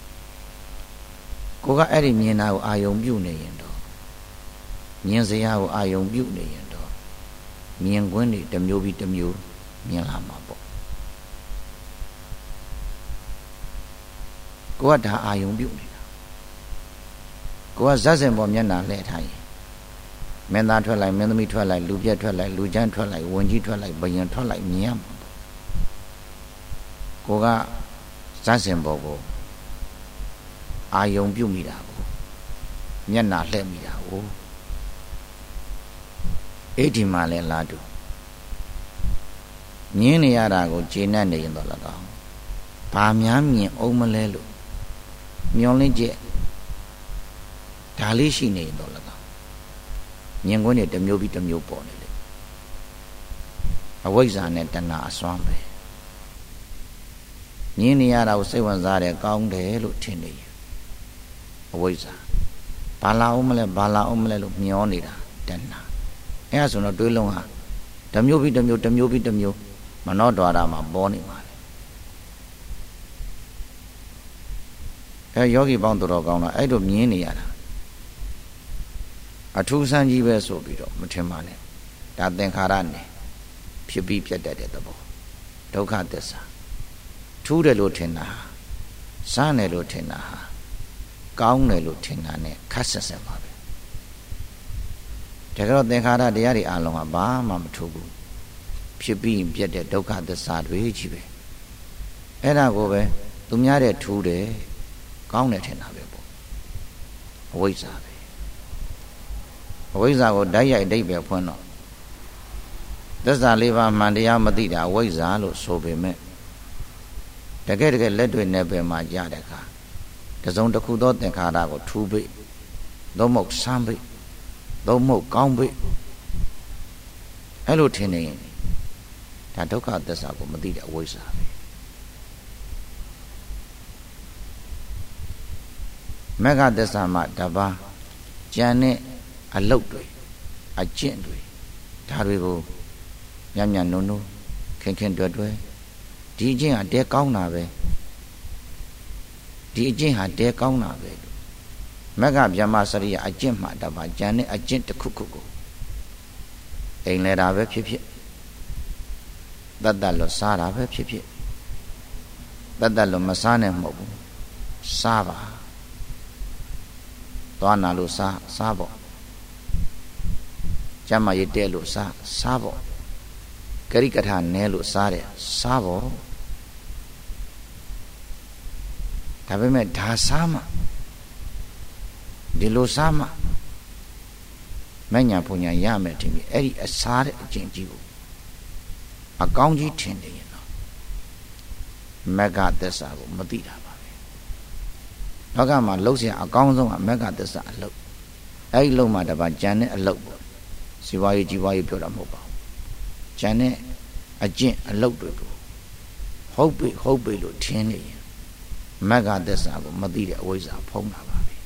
ကိုကအဲ့ဒီမြင်တာကိုအာယုံပြုနေရင်တော့မြင်စရာကိုအာယုံပြုနေရင်တော့မြင်ကွင်းတွေတစ်မျိုးပြီးတစ်မျိုးမြင်လာမှာပေါ့ကိုကဒါအာယုံပြုနေတာကိုကဇက်စင်ပေါ်မျက်နှာလှည့်ထားရင်မင်းသားထွက်လိုက်မင်းသမီးထွက်လိုက်လူပြက်ထွက်လိုက်လူချမ်းထွက်လိုက်ဝန်ကြီးထွက်လိုက်ဘယင်ထွက်လိုက်မြင်ရမှာပေါ့ကိုကဇက်စင်ပေါ်ကိုအာယုံပြုမိတာကိုမျက်နှာလှည့်မိတာကိုအဲ့ဒီမှာလဲလာတူမြင်နေရတာကိုကျေနပ်နေရင်တော့၎င်းဘာများမြင်အောင်မလဲလို့မျောလင့်ချက်ဒါလေးရှိနေရင်တော့၎င်းမြင်ခွင့်နဲ့တစ်မျိုးပြီးတစ်မျိုးပေါ်နေလေအဝိဇ္ဇာနဲ့တဏှာအစွမ်းပဲမြင်နေရတာကိုစိတ်ဝင်စားတယ်ကောင်းတယ်လို့ထင်နေရင်အဝိဇ္ဇာဘာလာအောင်မလဲဘာလာအောင်မလဲလို့မျောနေတာတဏှာအဲဒါဆိုတော့တွေးလုံးဟာတစ်မျိုးပြီးတစ်မျိုးတစ်မျိုးပြီးတစ်မျိုးမနောဒွါရမှာပေါ်နေပါလေအဲယောဂီပေါင်းတော်ကောင်းတော့အဲ့လိုမြင်နေရတာအထူးဆန်းကြီးပဲဆိုပြီးတော့မထင်ပါနဲ့ဒါသင်္ခါရနဲ့ဖြစ်ပြီးပြတ်တတ်တဲ့သဘောဒုက္ခသစ္စာထူးတယ်လို့ထင်တာစမ်းတယ်လို့ထင်တာကောင်းတယ်လို့ထင်တာနဲ့ခက်ဆက်ဆက်ပါပဲဒါကြောင့်သင်္ခါရတရားတွေအလုံးကဘာမှမထူးဘူးဖြစ်ပြီးပြတ်တဲ့ဒုက္ခသစ္စာတွေကြီးပဲအဲ့ဒါကိုပဲသူများတဲ့ထူးတယ်ကောင်းတယ်ထင်တာပဲပေါ့အဝိဇ္ဇာပဲအဝိဇ္ဇာကိုဓာတ်ရိုက်အဓိပ္ပာယ်ဖွင့်တော့သစ္စာလေးပါးမှန်တရားမသိတာအဝိဇ္ဇာလို့ဆိုပေမဲ့တကယ်လက်တွေ့နဲ့ပဲမှကြားတဲ့အခါတစုံတစ်ခုသောသင်္ခါရကိုထူးပိသို့မဟုတ်ဆန်းပိသို့မဟုတ်ကောင်းပိအဲ့လိုထင်နေရင်ဒါဒုက္ခသစ္စာကိုမသိတဲ့အဝိဇ္ဇာပဲမဂ္ဂသစ္စာမှာတပါးကြံတဲ့အလုတ်တွေအကျင့်တွေဒါတွေကိုညံ့ညံ့နုံနုံခင်ခင်တွယ်တွယ်ဒီအကျင့်ဟာတဲကောင်းတာပဲဒီအကျင့်ဟာတဲကောင်းတာပဲမဂ္ဂဗျမစရိယအကျင့်မှတပါးကြံတဲ့အကျင့်တစ်ခုခုကိုအိမ်လဲတာပဲဖြစ်ဖြစ်တတ်တတ်လို့စားတာပဲဖြစ်ဖြစ်တတ်တတ်လို့မစားနဲ့မဟုတ်ဘူးစားပါသွားနာလို့စားပေါ့ကျမ်းမာရေးတဲ့လို့စားပေါ့ဂရိကထာနဲလို့စားတယ်စားပေါ့ဒါပေမဲ့ဒါစားမှဒီလိုစားမှမညာပူညာရမယ်ထင်ပြီးအဲ့ဒီအစားတဲ့အကျင့်ကြီးကိုအကောင်းကြီးထင်တယ်ရင်တော့မဂ္ဂသစ္စာကိုမသိတာပါပဲလောကမှာလှုပ်ရှားအကောင်းဆုံးကမဂ္ဂသစ္စာအလုပ်အဲ့ဒီလုံမှာတပါကြံတဲ့အလုပ်ပေါ့စီဝါရေးကြီးပွားရေးပြောတာမဟုတ်ပါဘူးကြံတဲ့အကျင့်အလုပ်တွေကိုဟုတ်ပြီလို့ထင်နေရင်မဂ္ဂသစ္စာကိုမသိတဲ့အဝိဇ္ဇာဖုံးတာပါပဲ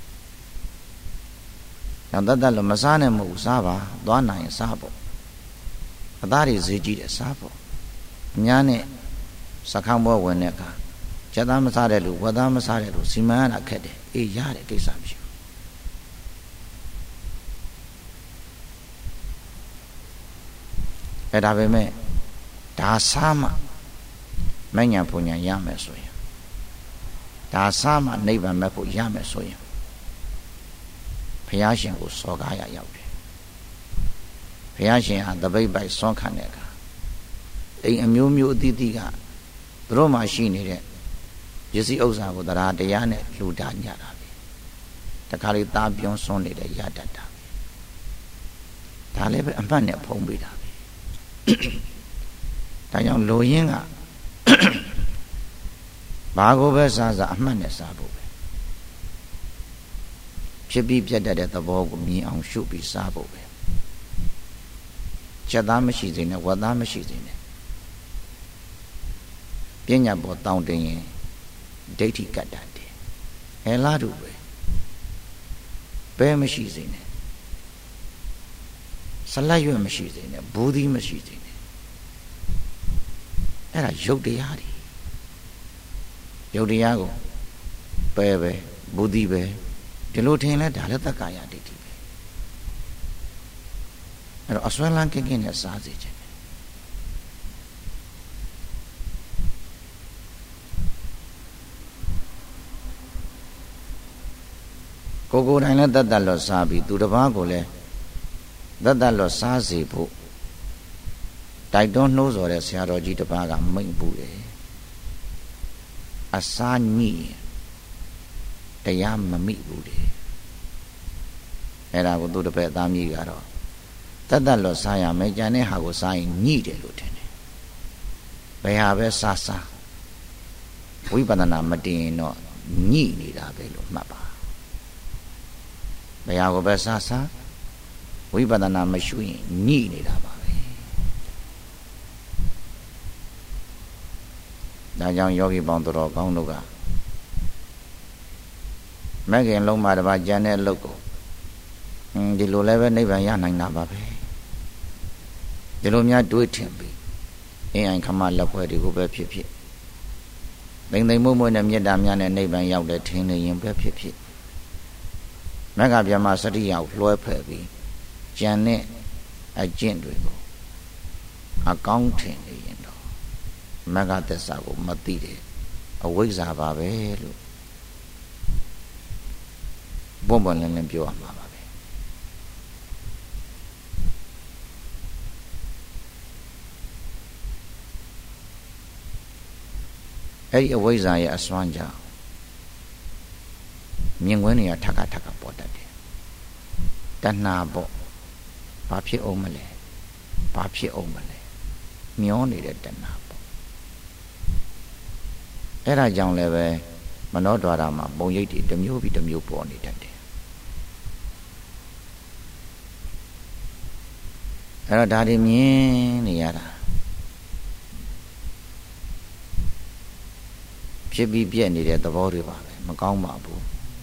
။နောက်တတ်လို့မစားနဲ့မဟုတ်စားပါသွားနိုင်ရင်စားပေါ့အသားတွေဈေးကြီးတယ်စားပေါ့အများနဲ့စခန်းပွဲဝင်တဲ့အခါချက်သားမစားတဲ့လူဝက်သားမစားတဲ့လူစီမံရတာခက်တယ်အေးရတယ်ကိစ္စမရှိဘူးဒါပေမဲ့ဒါစားမှမဉ္ဇဉ်ပူညာရမယ်ဆိုရင်ဒါစားမှနိဗ္ဗာန်မဲ့ဖို့ရမယ်ဆိုရင်ဘုရားရှင်ကိုစော်ကားရရောက်တယ်ဘုရားရှင်ဟာတပိတ်ပိုက်ဆွမ်းခံတဲ့အခါအိမ်အမျိုးမျိုးအသီးသီးကသူတို့မှရှိနေတဲ့ပစ္စည်းဥစ္စာကိုတရားတရားနဲ့လှူဒါန်းကြတာပဲတခါလေသားပြုံးစွန်းနေတဲ့ရတတ်တာဒါလည်းပဲအမှတ်နဲ့ဖုံးပေးတာပဲဒါကြောင့်လူရင်းကဘာကိုပဲစားစားအမှတ်နဲ့စားဖို့ပဲဖြစ်ပြီးပြတ်တတ်တဲ့သဘောကိုမြင်အောင်ရှုပြီးစားဖို့ပဲချက်သားမရှိစေနဲ့ဝတ်သားမရှိစေနဲ့ပညာပေါ်တောင်းတင်ရင်ဒိဋ္ဌိကတ္တတယ်ဟဲလားတို့ပဲမရှိစေနဲ့ဆလတ်ရွက်မရှိစေနဲ့ဘူးသီးမရှိစေနဲ့အဲ့ဒါယုတ်တရားတွေယုတ်တရားကိုပဲဘူးသီးပဲဒီလိုထင်လဲဒါလည်းတက္ကာယဒိဋ္ဌိပဲအဲ့တော့အစွမ်းလန်းကင်းကင်းနဲ့စားစေခြင်းကိုယ်တိုင်လည်းတတ်လွတ်စားပြီးသူတစ်ပါးကိုလည်းတတ်လွတ်စားစေဖို့တိုက်တွန်းနှိုးဆော်တဲ့ဆရာတော်ကြီးတစ်ပါးကမိန့်ပူတယ်အစာညိတရားမမိဘူးတဲ့အဲ့ဒါကိုသူတစ်ပည့်သားကြီးကတော့တတ်လွတ်စားရမယ်ကြံတဲ့ဟာကိုစားရင်ညိတယ်လို့ထင်တယ်ဘယ်ဟာပဲစားဝိပဿနာမတင်ရင်တော့ညိနေတာပဲလို့မှတ်ပါဘယ်ဟာကိုပဲစားဝိပဿနာမရှိရင်ညှိနေတာပါပဲဒါကြောင့်ယောဂီပေါင်းတော်ကောင်းတို့ကမဂ္ဂင်လုံးမှာတပါးကျန်တဲ့အလုပ်ကိုဒီလိုလည်းပဲနိဗ္ဗာန်ရနိုင်တာပါပဲဒီလိုများတွေးထင်ပြီးအင်းအိမ်ခမလက်ဖွဲ့တွေကိုပဲဖြစ်ဖြစ်သိမ့်မွေ့နဲ့မေတ္တာများနဲ့နိဗ္ဗာန်ရောက်တဲ့ထင်နေရင်ပဲဖြစ်ဖြစ်မဂ္ဂဗျမစတိယကိုလွှဲဖယ်ပြီးကျန်တဲ့အကျင့်တွေကိုအကောင်းထင်နေရင်တော့မဂ္ဂသစ္စာကိုမသိတဲ့အဝိဇ္ဇာပါပဲလို့ဘုံဘလင်းလင်းပြောရမှာပါပဲအဲ့ဒီအဝိဇ္ဇာရဲ့အစွမ်းကြောင့်မြင်ကွင်းတွေကထပ်ခါပေါ်တတ်တယ်တဏှာပေါ့ဘာဖြစ်အောင်မလဲမျောနေတဲ့တဏှာပေါ့အဲ့ဒါကြောင့်လည်းပဲမနောဒွါရမှာပုံရိပ်တွေတစ်မျိုးပြီးတစ်မျိုးပေါ်နေတတ်တယ်အဲ့တော့ဒါတွေမြင်နေရတာဖြစ်ပြီးပြည့်နေတဲ့သဘောတွေပါပဲမကောင်းပါဘူး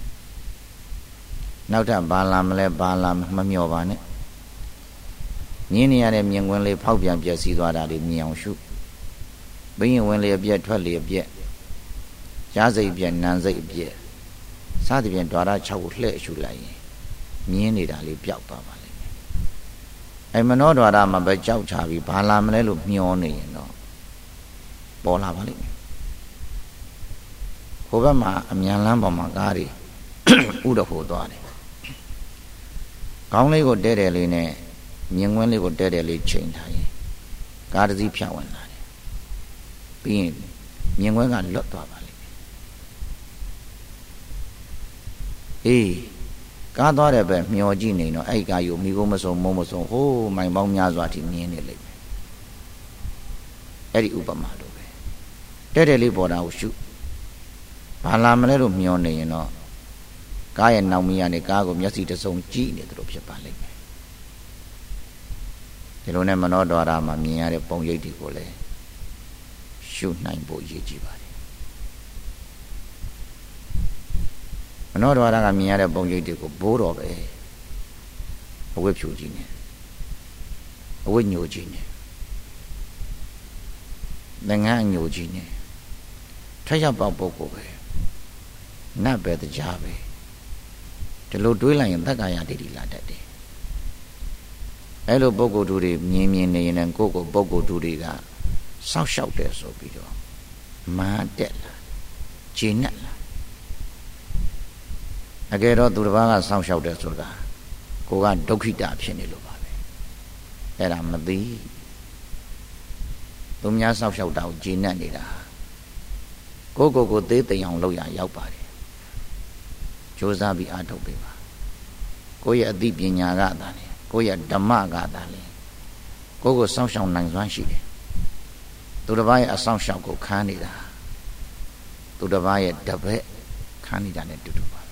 နောက်ထပ်ဘာလာမလဲမမျောပါနဲ့မြင်နေရတဲ့မြင်ကွင်းလေးဖောက်ပြန်ပြည့်စည်သွားတာတွေမြင်အောင်ရှုဘိရင်ဝင်လေးအပြက်ထွက်လေးအပြက်ရားစိတ်အပြက်နံစိတ်အပြက်စသဖြင့်ဓာရ6ကိုလှည့်ရှုလိုက်ရင်မြင်နေတာလေးပျောက်သွားပါလိမ့်မယ်အဲမနောဓာရမှာပဲကြောက်ချပြီးဘာလာမလဲလို့မျောနေရင်တော့ပေါ်လာပါလိမ့်မယ်ဟိုဘက်မှာအမြန်လမ်းပေါ်မှာကားတွေဥဒဖို့သွားတယ်ခေါင်းလေးကိုတဲတယ်လေးနဲ့မြင်ကွင်းလေးကိုတဲတယ်လေးချိန်ထားရင်ကားတစ်စီးဖြတ်ဝင်လာတယ်ပြီးရင်မြင်ကွင်းကလွတ်သွားပါလိမ့်မယ်အေးကားသွားတဲ့ဘက်မျောကြည့်နေတော့အဲ့ကားယူမိကိုမစုံမုံမစုံဟိုးမိုင်ပေါင်းများစွာထိမြင်နေလိမ့်မယ်အဲ့ဒီဥပမာလိုပဲတဲတယ်လေးပေါ်တာကိုရှုဘာလာမလဲလို့မျောနေရင်တော့ကားရဲ့နောက်မီးကနေကားကိုမျက်စိတစ်စုံကြည့်နေတယ်လို့ဖြစ်ပါလိမ့်မယ်ဒီလိုနဲ့မနောဒွါရမှာမြင်ရတဲ့ပုံရိပ်တွေကိုလည်းရှုနိုင်ဖို့ရည်ကြည်ပါတယ်မနောဒွါရကမြင်ရတဲ့ပုံရိပ်တွေကိုဘိုးတော်ပဲအဝိဖြူကြီးနဲ့အဝိညိုကြီးနဲ့ငငန်းအညိုကြီးနဲ့ထက်ရောက်ပေါက်ပုဂ္ဂိုလ်ပဲနတ်ပဲတရားပဲဒီလိုတွေးလိုက်ရင်သက္ကာယဒိဋ္ဌိလာတတ်တယ်အဲ့လိုပုဂ္ဂိုလ်တူတွေမြင်နေရင်လည်းကိုယ့်ကိုပုဂ္ဂိုလ်တူတွေကစောက်ရှောက်တယ်ဆိုပြီးတော့မာတက်လာခြေနဲ့လာအကယ်တော့သူတစ်ပါးကစောက်ရှောက်တယ်ဆိုတာကိုကဒုက္ခိတဖြစ်နေလို့ပါပဲအဲ့ဒါမသိသူများစောက်ရှောက်တာကိုခြေနဲ့နေတာကိုသေးသိမ်အောင်လုပ်ရရောက်ပါတယ်ကြိုးစားပြီးအားထုတ်ပေးပါကိုယ့်ရဲ့အသိပညာကသာလေကိုယ့်ရဲ့ဓမ္မကသာလေကိုစောင့်ရှောက်နိုင်စွမ်းရှိတယ်သူတစ်ပါးရဲ့အဆောင်ရှောက်ကိုခန်းနေတာသူတစ်ပါးရဲ့တပည့်ခန်းနေတာနဲ့တူတူပါပဲ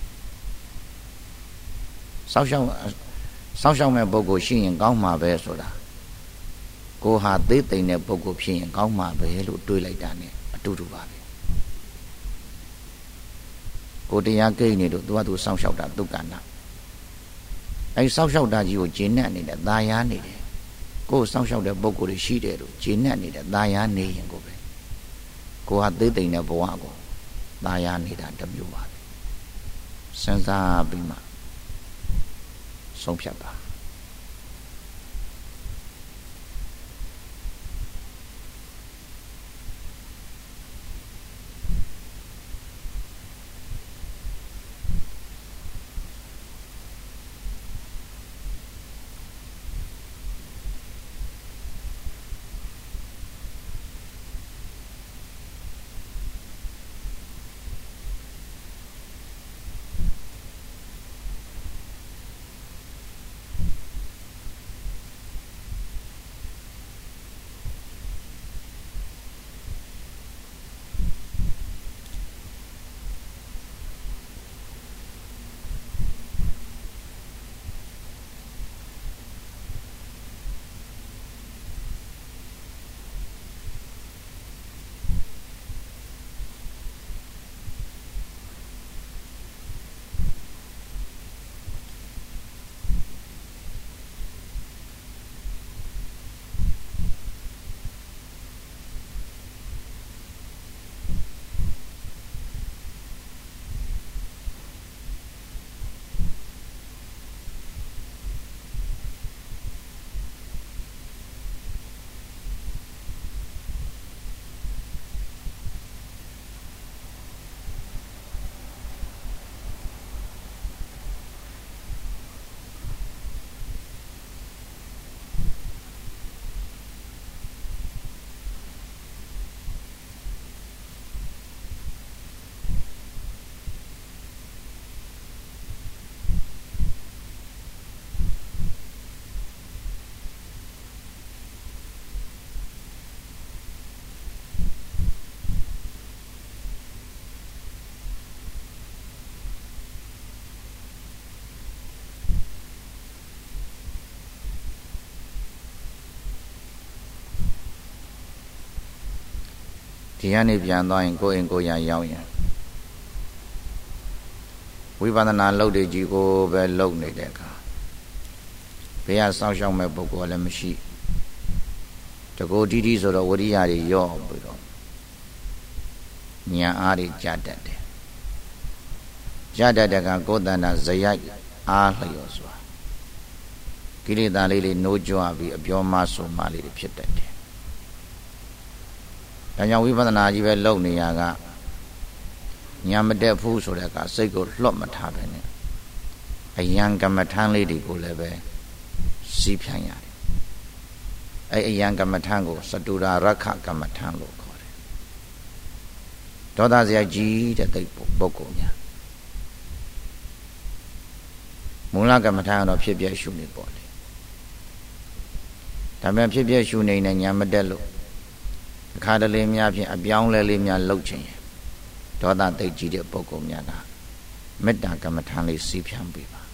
စောင့်ရှောက်မဲ့ပုဂ္ဂိုလ်ရှိရင်ကောင်းမှာပဲဆိုတာကိုဟာသေးသိမ်တဲ့ပုဂ္ဂိုလ်ဖြစ်ရင်ကောင်းမှာပဲလို့တွေးလိုက်တာနဲ့အတူတူပါပဲကိုတရားကိန်းနေလို့သူစောင့်ရှောက်တာဒုက္ခနာအဲဒီစောင့်ရှောက်တာကြီးကိုဂျင်းနဲ့နေတယ်သာယာနေတယ်ကိုစောင့်ရှောက်တဲ့ပုဂ္ဂိုလ်တွေရှိတယ်လို့ဂျင်းနဲ့နေတယ်သာယာနေရင်ကိုပဲကိုဟာသေးသိမ်တဲ့ဘဝကိုသာယာနေတာတစ်မျိုးပါပဲစဉ်းစားပြီးမှဆုံးဖြတ်ပါဒီကနေပြန်သွားရင်ကိုယ်အိမ်ကိုရရောက်ရင်ဝိပဿနာလုပ်တဲ့ကြီးကိုပဲလုပ်နေတဲ့အခါဘေးကစောင့်ရှောက်မဲ့ပုဂ္ဂိုလ်လည်းမရှိတကိုတီးတီးဆိုတော့ဝိရိယတွေရော့ပြီးတော့ဉာဏ်အားတွေကြတတ်တယ်ကြတတ်တဲ့ကကိုယ်တဏ္ဍဇယိုက်အားလျော်စွာကိလေသာလေးတွေနှိုးကြွပြီးအပြောမဆိုမှလေးတွေဖြစ်တတ်တယ်ဒါကြောင့်ဝိပဿနာကြီးပဲလုပ်နေရကညာမတက်ဘူးဆိုတဲ့ကစိတ်ကိုလွတ်မထားပဲနဲ့အယံကမ္မထမ်းလေးတွေကိုလည်းပဲစီးဖြန့်ရတယ်အဲအယံကမ္မထမ်းကိုစတုရာရခကမ္မထမ်းလို့ခေါ်တယ်ဒေါသစရိုက်ကြီးတဲ့တိတ်ပုဂ္ဂိုလ်များမူလကမ္မထမ်းကတော့ဖြစ်ပြရှုနေပေါ့လေဒါပေမဲ့ဖြစ်ပြရှုနေတဲ့ညာမတက်လို့အခါတလေများဖြင့်အပြောင်းလဲလေးများလှုပ်ခြင်းဒေါသတိတ်ကြီးတဲ့ပုဂ္ဂိုလ်များကမေတ္တာကမ္မထမ်းလေးစီးဖြန့်ပေးပါ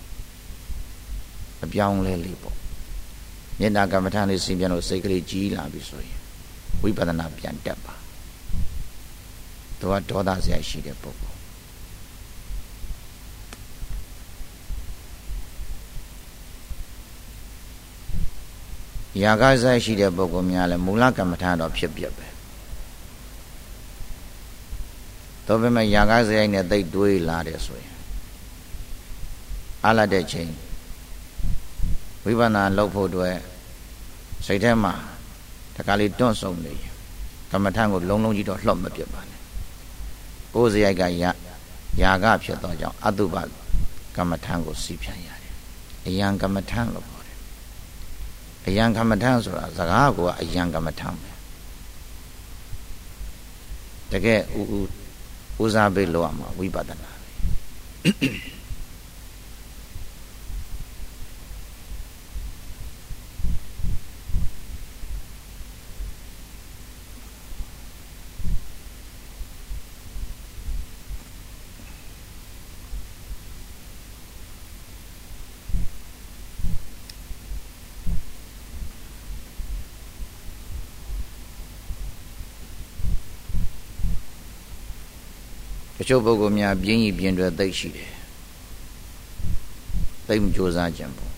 အပြောင်းလဲလေးပေါ့မေတ္တာကမ္မထမ်းလေးစီးဖြန့်လို့စိတ်ကလေးကြီးလာပြီဆိုရင်ဝိပဿနာပြန်တက်ပါသူကဒေါသစရိုက်ရှိတဲ့ပုဂ္ဂိုလ်ယာကဆိုင်ရှိတဲ့ပုဂ္ဂိုလ်များလည်းမူလကမ္မထာတော့ဖြစ်ပြပဲတော့ဘယ်မှာယာကဆိုင်နဲ့သိတွေးလာတယ်ဆိုရင်အားလာတဲ့ချိန်ဝိပဿနာလောက်ဖို့အတွက်စိတ်ထဲမှာတခါလေးတွန့်ဆုံနေကမ္မထံကိုလုံးလုံးကြီးတော့လှော့မပြတ်ပါနဲ့ကိုယ်စရိုက်ကယာကဖြစ်တော့ကြောင့်အတုပကမ္မထံကိုစီးပြန်ရတယ်အယံကမ္မထံလို့ခေါ်တယ်အယံကမ္မထံဆိုတာစကားကအယံကမ္မထံပဲတကယ်ဦးစားပေးလို့ရမှာဝိပဿနာတချို့ပုဂ္ဂိုလ်များပြင်းကြီးပြင်းတွေသိရှိတယ်သိမကြိုးစားခြင်းပေါ့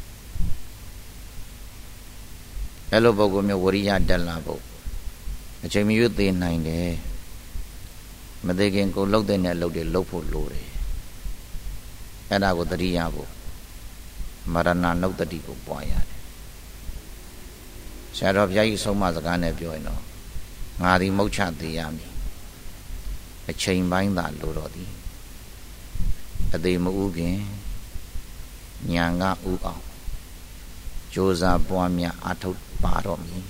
အဲ့လိုပုဂ္ဂိုလ်မျိုးဝရိယတက်လာဖို့အချိန်မရွေးသေးနိုင်တယ်မသေးခင်ကိုလှုပ်တဲ့နဲ့လှုပ်တယ်လှုပ်ဖို့လိုတယ်အဲ့ဒါကိုသတိရဖို့မရဏနုတ္တိကိုပွားရတယ်ဆရာတော်ဘုရားကြီးဆုံးမစကားနဲ့ပြောရင်တော့ငါဒီမုတ်ချသေးရမည်အချိန်ပိုင်းသာလိုတော့သည်အသေးမဥခင်ညာငါဥအောင်ကြိုးစားပွားများအထုတ်ပါတော့မည်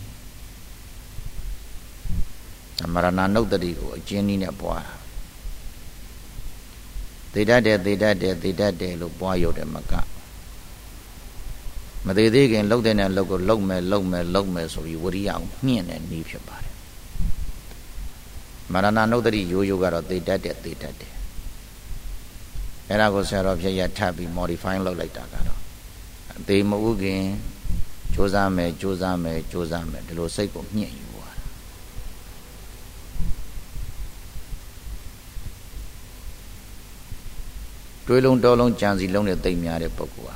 မရဏနုတ္တိကိုအကျဉ်းနည်းနဲ့ပွားသေတတ်တယ်လို့ပွားရုံတယ်မကမသေးသေးခင်လှုပ်တဲ့နဲ့လှုပ်ကိုလှုပ်မယ်ဆိုပြီးဝရိယအောင်မြင့်တဲ့နည်းဖြစ်ပါတယ်မရဏနုတ္တိရိုးရိုးကတော့သေတတ်တယ်အဲ့ဒါကိုဆရာတော်ဖြစ်ရထပ်ပြီး modify လုပ်လိုက်တာကတော့အသေးမဥခင်ကြိုးစားမယ်ဒီလိုစိတ်ကိုမြင့်ယူသွားတာတွေးလုံးတော်လုံးကြံစီလုံးနဲ့သိမ့်များတဲ့ပုဂ္ဂိုလ်ဟာ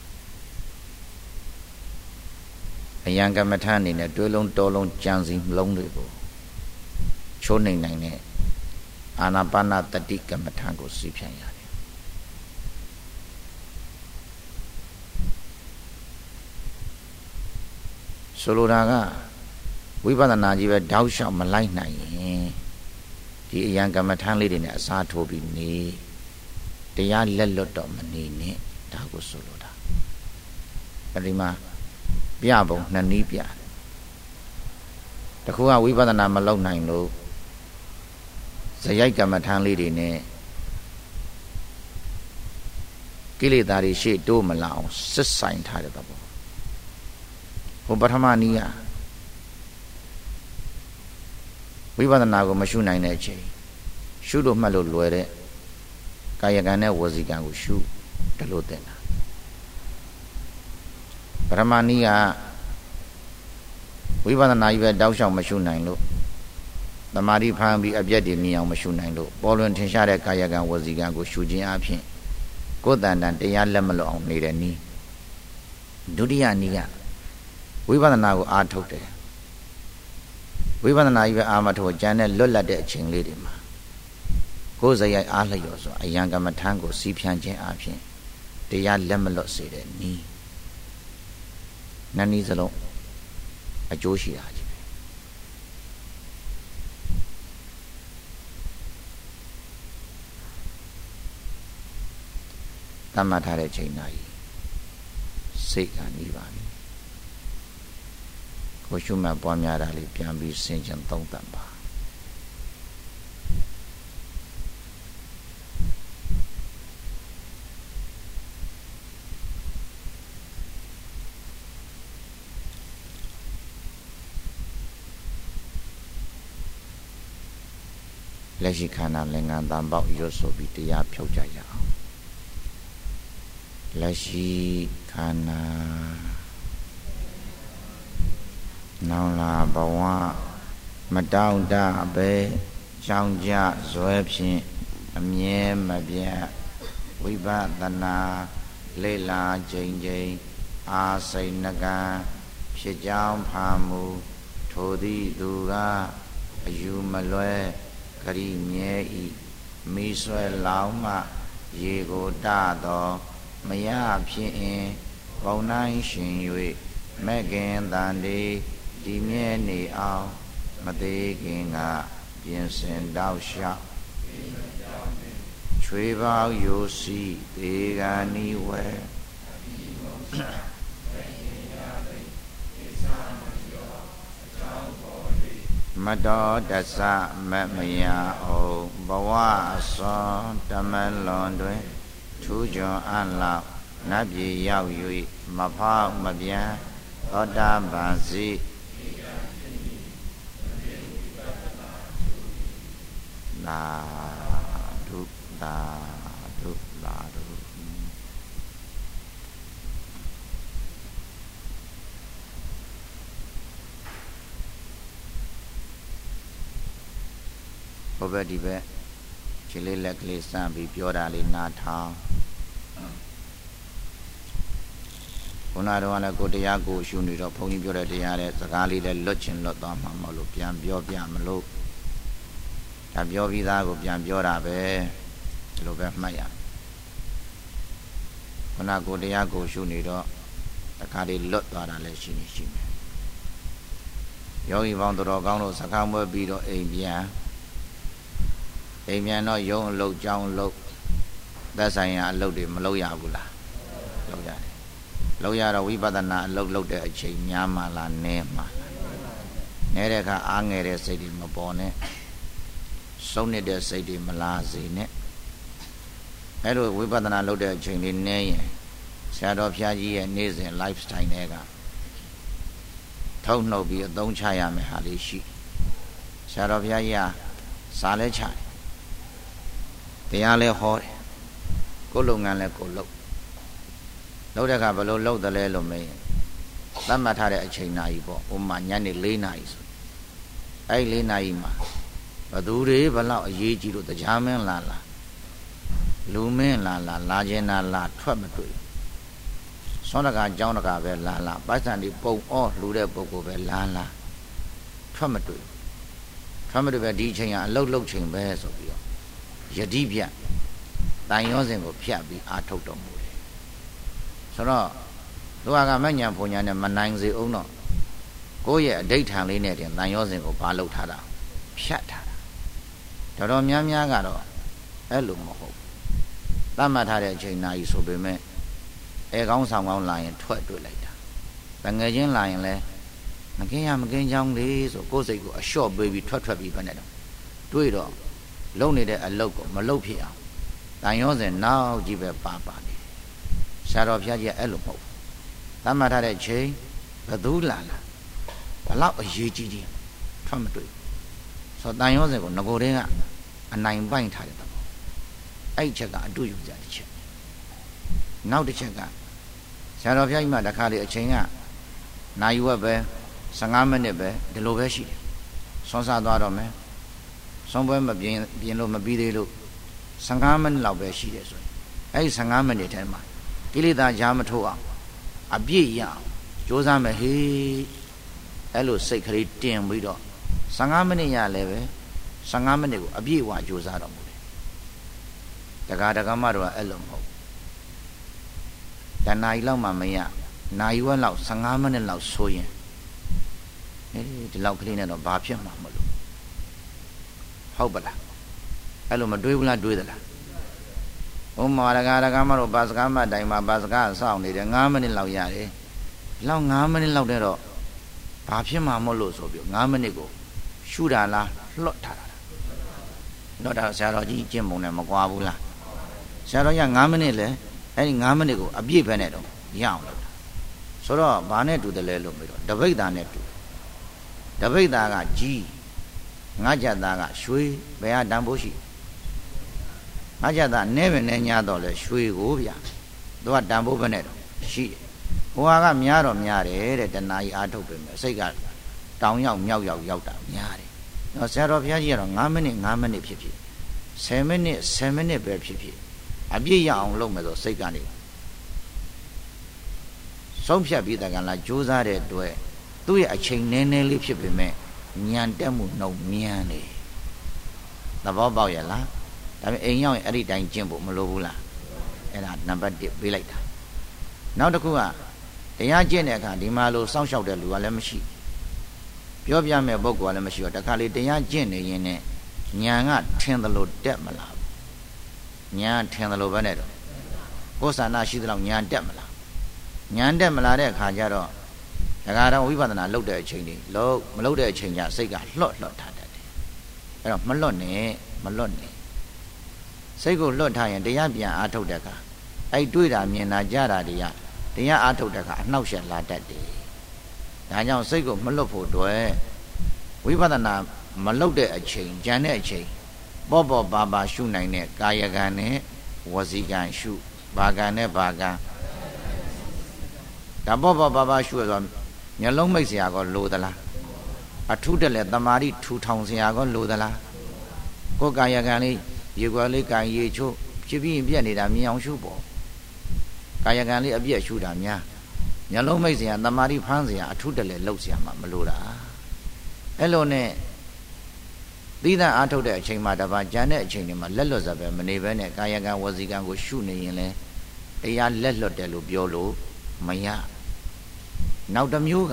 အယံကမ္မထအနေနဲ့တွေးလုံးတော်လုံးကြံစီလုံးတွေကိုချိုးနိုင်တဲ့အာနာပါနတတိကမ္မထံကိုစီးပြန်ရတယ်ဆိုလိုတာကဝိပဿနာကြီးပဲတောက်လျှောက်မလိုက်နိုင်ရင်ဒီအယံကမ္မထံလေးတွေနဲ့အစားထိုးပြီးနေတရားလက်လွတ်တော့မနေနဲ့ဒါကိုဆိုလိုတာအဲဒီမှာပြပုံနှစ်နည်းပြတခုကဝိပဿနာမလုပ်နိုင်လို့ဇယိုက်ကမ္မထံလေးတွေနဲ့ကိလေသာတွေရှေ့တိုးမလာအောင်စစ်ဆိုင်ထားတဲ့သဘောဟိုပထမနည်းကဝိပဿနာကိုမရှုနိုင်တဲ့အချိန်ရှုလို့မှတ်လို့လွယ်တဲ့ကာယကံနဲ့ဝစီကံကိုရှုတယ်လို့တင်တာပထမနည်းကဝိပဿနာကြီးပဲတောက်လျှောက်မရှုနိုင်လို့သမာဓိဖန်ပြီးအပြည့်တည်မြင်အောင်မရှုနိုင်လို့ပေါ်လွင်ထင်ရှားတဲ့ကာယကံဝစီကံကိုရှုခြင်းအပြင်ကိုယ်တန်တန်တရားလက်မလွတ်အောင်နေတဲ့နည်းဒုတိယနည်းကဝိပဿနာကိုအားထုတ်တယ်ဝိပဿနာကြီးပဲအားမထုတ်ကြံတဲ့လွတ်လပ်တဲ့အချိန်လေးတွေမှာကိုယ်စရိုက်အားလျော်ဆိုအယံကမ္မထံကိုစီးဖြန်းခြင်းအပြင်တရားလက်မလွတ်စေတဲ့နည်းနည်းစလုံးအကျိုးရှိတာကြီးပဲတတ်မှတ်ထားတဲ့ချိန်တိုင်းစိတ်ကနေပါပြီကိုရှုမှတ်ပွားများတာလေးပြန်ပြီးဆင်ခြင်သုံးသပ်ပါလက်ရှိခန္ဓာလင်္ကာတန်ပေါက်ရွတ်ဆိုပြီးတရားဖြုတ်ကြရအောင်လက်ရှိခန္ဓာနောင်လာဘဝမတောင့်တပဲကြောင်းကြဇွဲဖြင့်အမြဲမပြတ်ဝိပဿနာလေ့လာချိန်ချိန်အာစိတ်နှကံဖြစ်ကြောင်းဖာမူထိုသည့်သူကအယူမလွဲခရိမြဲဤမိဆွဲလောင်းမှရေကိုတသောမရဖြစ်င်ဝကောင်းနိုင်ရှင်၍မဲ့ခင်တန်ဒီဒီမြဲနေအောင်မသေးခင်ကပြင်ဆင်တောက်လျှောက်ချွေပေါယိုစီဒေဂာနီဝဲမတော်တဆမမယအောင်ဘဝအစွန်တမလွန်တွင်ထူးချွန်အလောက်နတ်ပြည်ရောက်၍မဖောက်မပြန်သောတာပန်စီသာဓုသာဓုသာဓုဘဘဒီပဲခြေလေးလက်ကလေးစမ်းပြီးပြောတာလေးနားထောင်ခုနတော့လည်းကိုတရားကိုရှုနေတော့ဘုန်းကြီးပြောတဲ့တရားတဲ့စကားလေးလည်းလွတ်ချင်လွတ်သွားမှာမဟုတ်လို့ပြန်ပြောပြမလို့ဒါပြောပြီးသားကိုပြန်ပြောတာပဲဒီလိုပဲမှတ်ရခုနကိုတရားကိုရှုနေတော့စကားလေးလွတ်သွားတာလည်းရှိနေရှိမယ်ယောဂီပေါင်းတော်ကောင်းလို့စကားမွဲပြီးတော့အိမ်ပြန်တော့ယုံအလုပ်ကြောင်းအလုပ်သက်ဆိုင်ရာအလုပ်တွေမလုပ်ရဘူးလားလုပ်ရတယ်လုပ်ရတော့ဝိပဿနာအလုပ်လုပ်တဲ့အချိန်များမှလားနည်းမှလားနည်းတဲ့အခါအားငယ်တဲ့စိတ်တွေမပေါ်နဲ့စုံနေတဲ့စိတ်တွေမလာစေနဲ့အဲ့လိုဝိပဿနာလုပ်တဲ့အချိန်လေးနည်းရင်ဆရာတော်ဘုရားကြီးရဲ့နေ့စဉ် lifestyle တွေကထုတ်နှုတ်ပြီးအသုံးချရမယ်ဟာလေးရှိဆရာတော်ဘုရားကြီးကစာလဲချတယ်တရားလဲဟောတယ်ကိုယ်လုပ်ငန်းလဲကိုယ်လုပ်တဲ့အခါဘယ်လိုလုပ်တယ်လဲလို့မေးရင်သတ်မှတ်ထားတဲ့အချိန်နာရီပေါ့ဥမာညနေ4နာရီဆိုအဲ့4နာရီမှာဘသူတွေဘလောက်အရေးကြီးလို့တရားမင်းလာလူမင်းလာခြင်းလာထွက်မတွေ့စောတကာကြောင်းတကာပဲလာပိုက်ဆံဒီပုံအောလူတဲ့ပုဂ္ဂိုလ်ပဲလာထွက်မတွေ့ပဲဒီအချိန်ကအလုတ်လုတ်ချိန်ပဲဆိုပြီးတော့ယတိပြတန်ရောစဉ်ကိုဖြတ်ပြီးအာထုတ်တော်မူတယ်ဆိုတော့သူကမညံဖုန်ညာနဲ့မနိုင်စေအောင်တော့ကိုယ့်ရဲ့အဋိဋ္ဌံလေးနဲ့တင်တန်ရောစဉ်ကိုဘာလုပ်ထားတာဖြတ်ထားတာတော်များကတော့အဲ့လိုမဟုတ်သတ်မှတ်ထားတဲ့အချိန်နာရီဆိုပေမဲ့အဲကောင်းဆောင်ကောင်းလာရင်ထွက်တွေ့လိုက်တာတငယ်ချင်းလာရင်လဲမကင်းကြောင်းလေးဆိုကိုယ်စိတ်ကိုအလျှော့ပေးပြီးထွက်ပြီးပဲနဲ့တော့တွေ့တော့လုံနေတဲ့အလုပ်ကိုမလုပ်ဖြစ်အောင်တန်ရောစဉ်နောက်ကြီးပဲပါနေဆရာတော်ဘုရားကြီးအဲ့လိုမဟုတ်သတ်မှတ်ထားတဲ့ချိန်ဘသူလာဘလောက်အရေးကြီးထွက်မတွေ့ဆိုတန်ရောစဉ်ကိုငကိုတင်းကအနိုင်ပိုင်ထားတဲ့တော့အဲ့ချက်ကအတူယူကြတဲ့ချက်နောက်တစ်ချက်ကဆရာတော်ဘုရားကြီးမှတခါလေအချိန်ကနိုင်ဝက်ပဲ15မိနစ်ပဲဒီလိုပဲရှိတယ်ဆွမ်းစားသွားတော့မယ်ဆုံးပွဲမပြင်လို့မပြီးသေးလို့15မိနစ်လောက်ပဲရှိတယ်ဆိုရင်အဲ့ဒီ15မိနစ်ထဲမှာကိလေသာကြားမထိုးအောင်အပြည့်ရအောင်ကြိုးစားမယ်ဟေးအဲ့လိုစိတ်ကလေးတင်ပြီးတော့15မိနစ်ရလဲပဲ15မိနစ်ကိုအပြည့်ဝကြိုးစားတော့မူတယ်တက္ကဒကမတို့ကအဲ့လိုမဟုတ်တဏှာကြီးလောက်မှမရနိုင်ဝက်လောက်15မိနစ်လောက်ဆိုရင်ဒီလောက်ကလေးနဲ့တော့ဘာဖြစ်မှာမလို့ဟုတ်ပါလားအဲ့လိုမတွေးဘူးလားတွေးသလားဥမာတက္ကဒကမတို့ဘာစကားမှတိုင်မှာဘာစကားစောင့်နေတယ်9မိနစ်လောက်ရတယ်လောက်9မိနစ်လောက်တဲ့တော့ဘာဖြစ်မှာမလို့ဆိုပြီး9မိနစ်ကိုရှုတာလားလွတ်ထားတာလွတ်တာဆရာတော်ကြီးကျင့်ပုံနဲ့မကွာဘူးလားဆရာတော်ကြီး9မိနစ်လဲအဲ့ဒီ9မိနစ်ကိုအပြည့်ပဲနဲ့တော့ရအောင်လုပ်တာဆိုတော့ဘာနဲ့တူတယ်လဲလို့ပြောတော့တပိဋ္ဌာနဲ့တူတပိဋ္ဌာကကြီးငါကြသားကရွှေဘယ်ဟာတန်ဖို့ရှိငါကြသားနဲပဲနဲညာတော့လဲရွှေကိုဗျသူကတန်ဖို့ပဲနဲ့တော့ရှိတယ်ဟိုဟာကများတော့များတယ်တဲ့တဏှာကြီးအားထုတ်ပဲမယ်စိတ်ကတောင်ရောက်မြောက်ရောက်တာများတယ်ဆရာတော်ဘုရားကြီးကတော့9မိနစ်ဖြစ်10မိနစ်ပဲဖြစ်အပြည့်ရအောင်လုပ်မယ်ဆိုစိတ်ကနေဆုံးဖြတ်ပြီးတကလားကြိုးစားတဲ့အတွက်သူ့ရဲ့အချိန်နည်းနည်းလေးဖြစ်ပေမဲ့ဉာဏ်တက်မှုနှုံမြန်နေသဘောပေါက်ရဲ့လားဒါပေမဲ့အိမ်ရောက်ရင်အဲ့ဒီတိုင်းကျင့်ဖို့မလိုဘူးလားအဲ့ဒါနံပါတ်1ပေးလိုက်တာနောက်တစ်ခုကတရားကျင့်တဲ့အခါဒီမှာလို့စောင့်ရှောက်တဲ့လူကလည်းမရှိပြောပြမဲ့ပုဂ္ဂိုလ်ကလည်းမရှိတော့တခါလေတရားကျင့်နေရင်နဲ့ညာကထင်သလိုတက်မလားညာထင်သလိုပဲနဲ့တော့ကိုယ်ဆန္ဒရှိသလောက်ညာတက်မလားညာတက်မလားတဲ့အခါကျတော့ဒကာတော်ဝိပဿနာလုပ်တဲ့အချိန်တွေမလုပ်တဲ့အချိန်ကျစိတ်ကလွတ်ထားတတ်တယ်အဲ့တော့မလွတ်နဲ့စိတ်ကိုလွတ်ထားရင်တရားပြန်အားထုတ်တဲ့အခါအဲ့တွေ့တာမြင်တာကြားတာတွေကတရားအားထုတ်တဲ့အခါအနှောက်အယှက်လာတတ်တယ်ဒါကြောင့်စိတ်ကိုမလွတ်ဖို့အတွက်ဝိပဿနာမလုပ်တဲ့အချိန်ကြံတဲ့အချိန်ပေါ့ပါပါရှုနိုင်တဲ့ကာယကံနဲ့ဝစီကံရှုဘာကံနဲ့ဘာကံဒါပေါ့ပါပါရှုရဆိုမျက်လုံးမိတ်စရာကောလိုသလားအထုတက်လဲတမာတိထူထောင်စရာကောလိုသလားကိုယ်ကာယကံလေးရေကွယ်လေးကံရေချိုးဖြစ်ပြီးပြက်နေတာမြင်အောင်ရှုပေါ့ကာယကံလေးအပြက်ရှုတာများမျက်လုံးမိတ်စရာတမာတိဖမ်းစရာအထုတက်လဲလှုပ်စရာမှမလိုတာအဲ့လိုနဲ့သီးသန့်အားထုတ်တဲ့အချိန်မှာတပါကြံတဲ့အချိန်တွေမှာလက်လွတ်စပဲမနေဘဲနဲ့ကာယကံဝစီကံကိုရှုနေရင်လဲတရားလက်လွတ်တယ်လို့ပြောလို့မရနောက်တစ်မျိုးက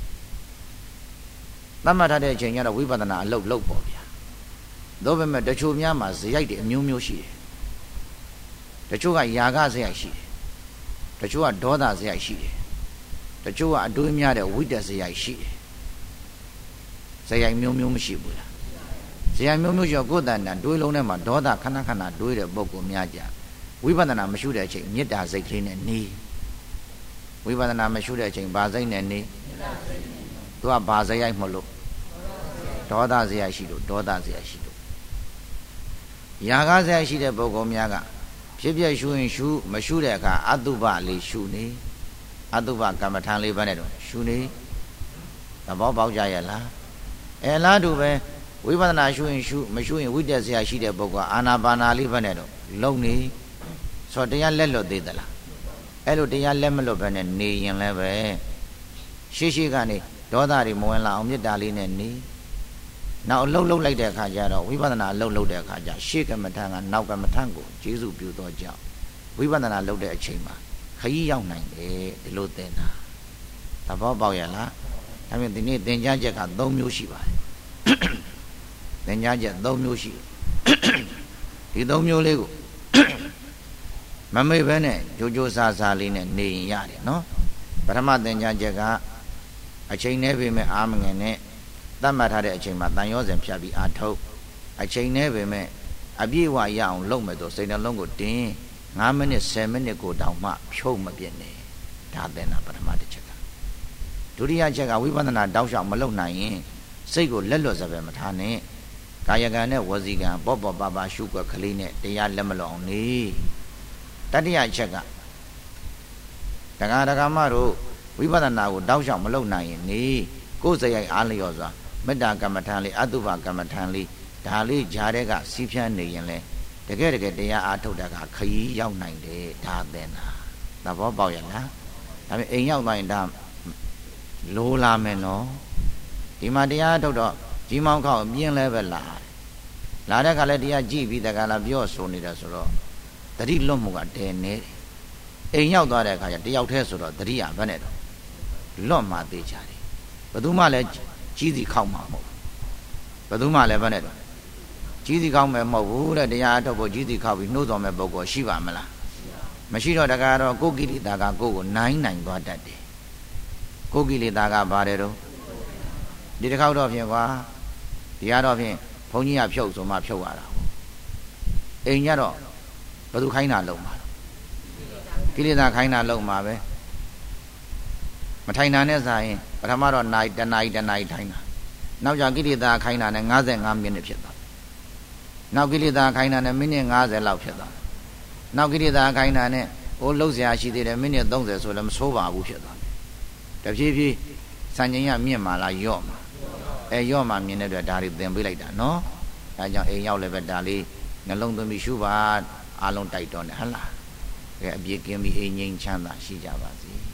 သတ်မှတ်ထားတဲ့အချိန်ကျတော့ဝိပဿနာအလုပ်လုပ်ပေါ့ဗျာသို့ပေမဲ့တချို့များမှာဇယိုက်တွေအမျိုးမျိုးရှိတယ်တချို့ကယာကဇယိုက်ရှိတယ်တချို့ကဒေါသဇယိုက်ရှိတယ်တချို့ကအတွေးများတဲ့ဝိတ္တဇယိုက်ရှိတယ်ဇယိုက်မျိုးမရှိဘူးလားဇယိုက်မျိုးကျော်ကိုယ်တန်တန်တွေးလုံးထဲမှာဒေါသခဏတွေးတဲ့ပုဂ္ဂိုလ်များကြဝိပဿနာမရှုတဲ့အချိန်မေတ္တာစိတ်ကလေးနဲ့နေဝိပဿနာမရှုတဲ့အချိန်ဘာစိတ်နဲ့နေသူကဘာဇယိုက်မလို့ဒေါသဇယိုက်ရှိလို့ဒေါသဇယိုက်ရှိလို့ယာကဇယိုက်ရှိတဲ့ပုဂ္ဂိုလ်များကဖြစ်ပြရှုရင်ရှုမရှုတဲ့အခါအတုပလေးရှုနေအတုပကမ္မထာလေးပဲနဲ့တော့ရှုနေသဘောပေါက်ကြရဲ့လားလားတူပဲဝိပဿနာရှုရင်ရှုမရှုရင်ဝိတ္တဇယိုက်ရှိတဲ့ပုဂ္ဂိုလ်အာနာပါနာလေးပဲနဲ့တော့လုံနေဆိုတော့တရားလက်လွတ်သေးသလားအဲ့လိုတရားလက်မလွတ်ပဲနဲ့နေရင်လည်းပဲရှေ့ကနေဒေါသတွေမဝင်လာအောင်မေတ္တာလေးနဲ့နေနောက်အလုံးလုံးလိုက်တဲ့အခါကျတော့ဝိပဿနာအလုံးလုံးတဲ့အခါကျရှေ့ကမ္မထံကနောက်ကမ္မထံကိုကျေစုပြုသောကြောင့်ဝိပဿနာလုပ်တဲ့အချိန်မှာခရီးရောက်နိုင်တယ်ဒီလိုသင်တာသဘောပေါက်ရလားဒါပေမဲ့ဒီနေ့သင်ကြားချက်က3မျိုးရှိပါတယ်သင်ကြားချက်3မျိုးရှိဒီ3မျိုးလေးကိုမမေ့ဘဲနဲ့ကြိုးကြိုးစားစားလေးနဲ့နေရင်ရတယ်နော်ပထမသင်ကြားချက်ကအချိန်နဲ့ပဲမဲ့အာမငယ်နဲ့သတ်မှတ်ထားတဲ့အချိန်မှာတန်ရောစဉ်ဖြတ်ပြီးအာထုတ်အချိန်နဲ့ပဲမဲ့အပြည့်အဝရအောင်လုပ်မယ်ဆိုစိတ်နှလုံးကိုတင်း9မိနစ်10မိနစ်ကိုတောင်မှဖြုတ်မပြစ်နဲ့ဒါသင်တာပထမတစ်ချက်ကဒုတိယချက်ကဝိပဿနာတောက်လျှောက်မလုပ်နိုင်ရင်စိတ်ကိုလက်လွတ်စပဲမထားနဲ့ကာယကံနဲ့ဝစီကံပေါ့ပါပါရှုွက်ကလေးနဲ့တရားလက်မလွတ်အောင်နေတတိယချက်ကဒကာမတို့ဝိပဿနာကိုတောက်လျှောက်မလုပ်နိုင်ရင်နေကိုယ်စရိုက်အားလျော်စွာမေတ္တာကမ္မထံလေးအတုပကမ္မထံလေးဒါလေးဂျားတဲ့ကစီးဖြန်းနေရင်လဲတကယ်တရားအားထုတ်တာကခရီးရောက်နိုင်တယ်ဒါသင်တာသဘောပေါက်ရလားဒါပေမဲ့အိမ်ရောက်သွားရင်ဒါလိုလာမယ်နော်ဒီမှာတရားထုတ်တော့ကြီးမောင်းခောက်ပြင်းလဲပဲလာတဲ့ခါလဲတရားကြည့်ပြီးတကလားပြောဆိုနေတယ်ဆိုတော့တတိလွတ်မှုကတဲနေတယ်အိမ်ရောက်သွားတဲ့အခါကျတယောက်တည်းဆိုတော့တတိယဘယ်နဲ့တော့လွတ်မှသေးချတယ်ဘယ်သူမှလည်းကြီးစီခောက်မှာမဟုတ်ဘယ်သူမှလည်းဘယ်နဲ့တော့ကြီးစီခောက်မယ်မဟုတ်ဘူးတဲ့တရားအထုတ်ဖို့ကြီးစီခောက်ပြီးနှိုးတော်မဲ့ပုဂ္ဂိုလ်ရှိပါမလားမရှိတော့တကားတော့ကိုယ်ကိလေသာကကိုယ်ကိုနိုင်သွားတတ်တယ်ကိုယ်ကိလေသာကပါတယ်တော့ဒီတစ်ခေါက်တော့ဖြင့်ကွာဒီကတော့ဖြင့်ဘုန်းကြီးကဖြုတ်ဆိုမှဖြုတ်ရတာအိမ်ကျတော့ဘယ်သူခိုင်းတာလုံးမှာကိလေသာခိုင်းတာလုံးမှာပဲမထိုင်တာနဲ့စားရင်ပထမတော့နိုင်တနာရီထိုင်တာနောက်ကျကိလေသာခိုင်းတာနဲ့55မိနစ်ဖြစ်သွားနောက်ကိလေသာခိုင်းတာနဲ့မိနစ်50လောက်ဖြစ်သွားနောက်ကိလေသာခိုင်းတာနဲ့ဟိုလှုပ်ရှားရှိသေးတယ်မိနစ်30ဆိုလည်းမဆိုးပါဘူးဖြစ်သွားတယ်တဖြည်းဖြည်းစံချိန်ရမြင့်မာလားယော့မှာယော့မှာမြင်တဲ့အတွက်ဒါတွေသင်ပေးလိုက်တာနော်ဒါကြောင့်အိမ်ရောက်လည်းပဲဒါလေးနှလုံးသွင်းပြီးရှုပါအားလုံးတိုက်တော်နေဟလားကဲအပြည့်ကင်းပြီးအိမ်ငြိမ်းချမ်းသာရှိကြပါစေ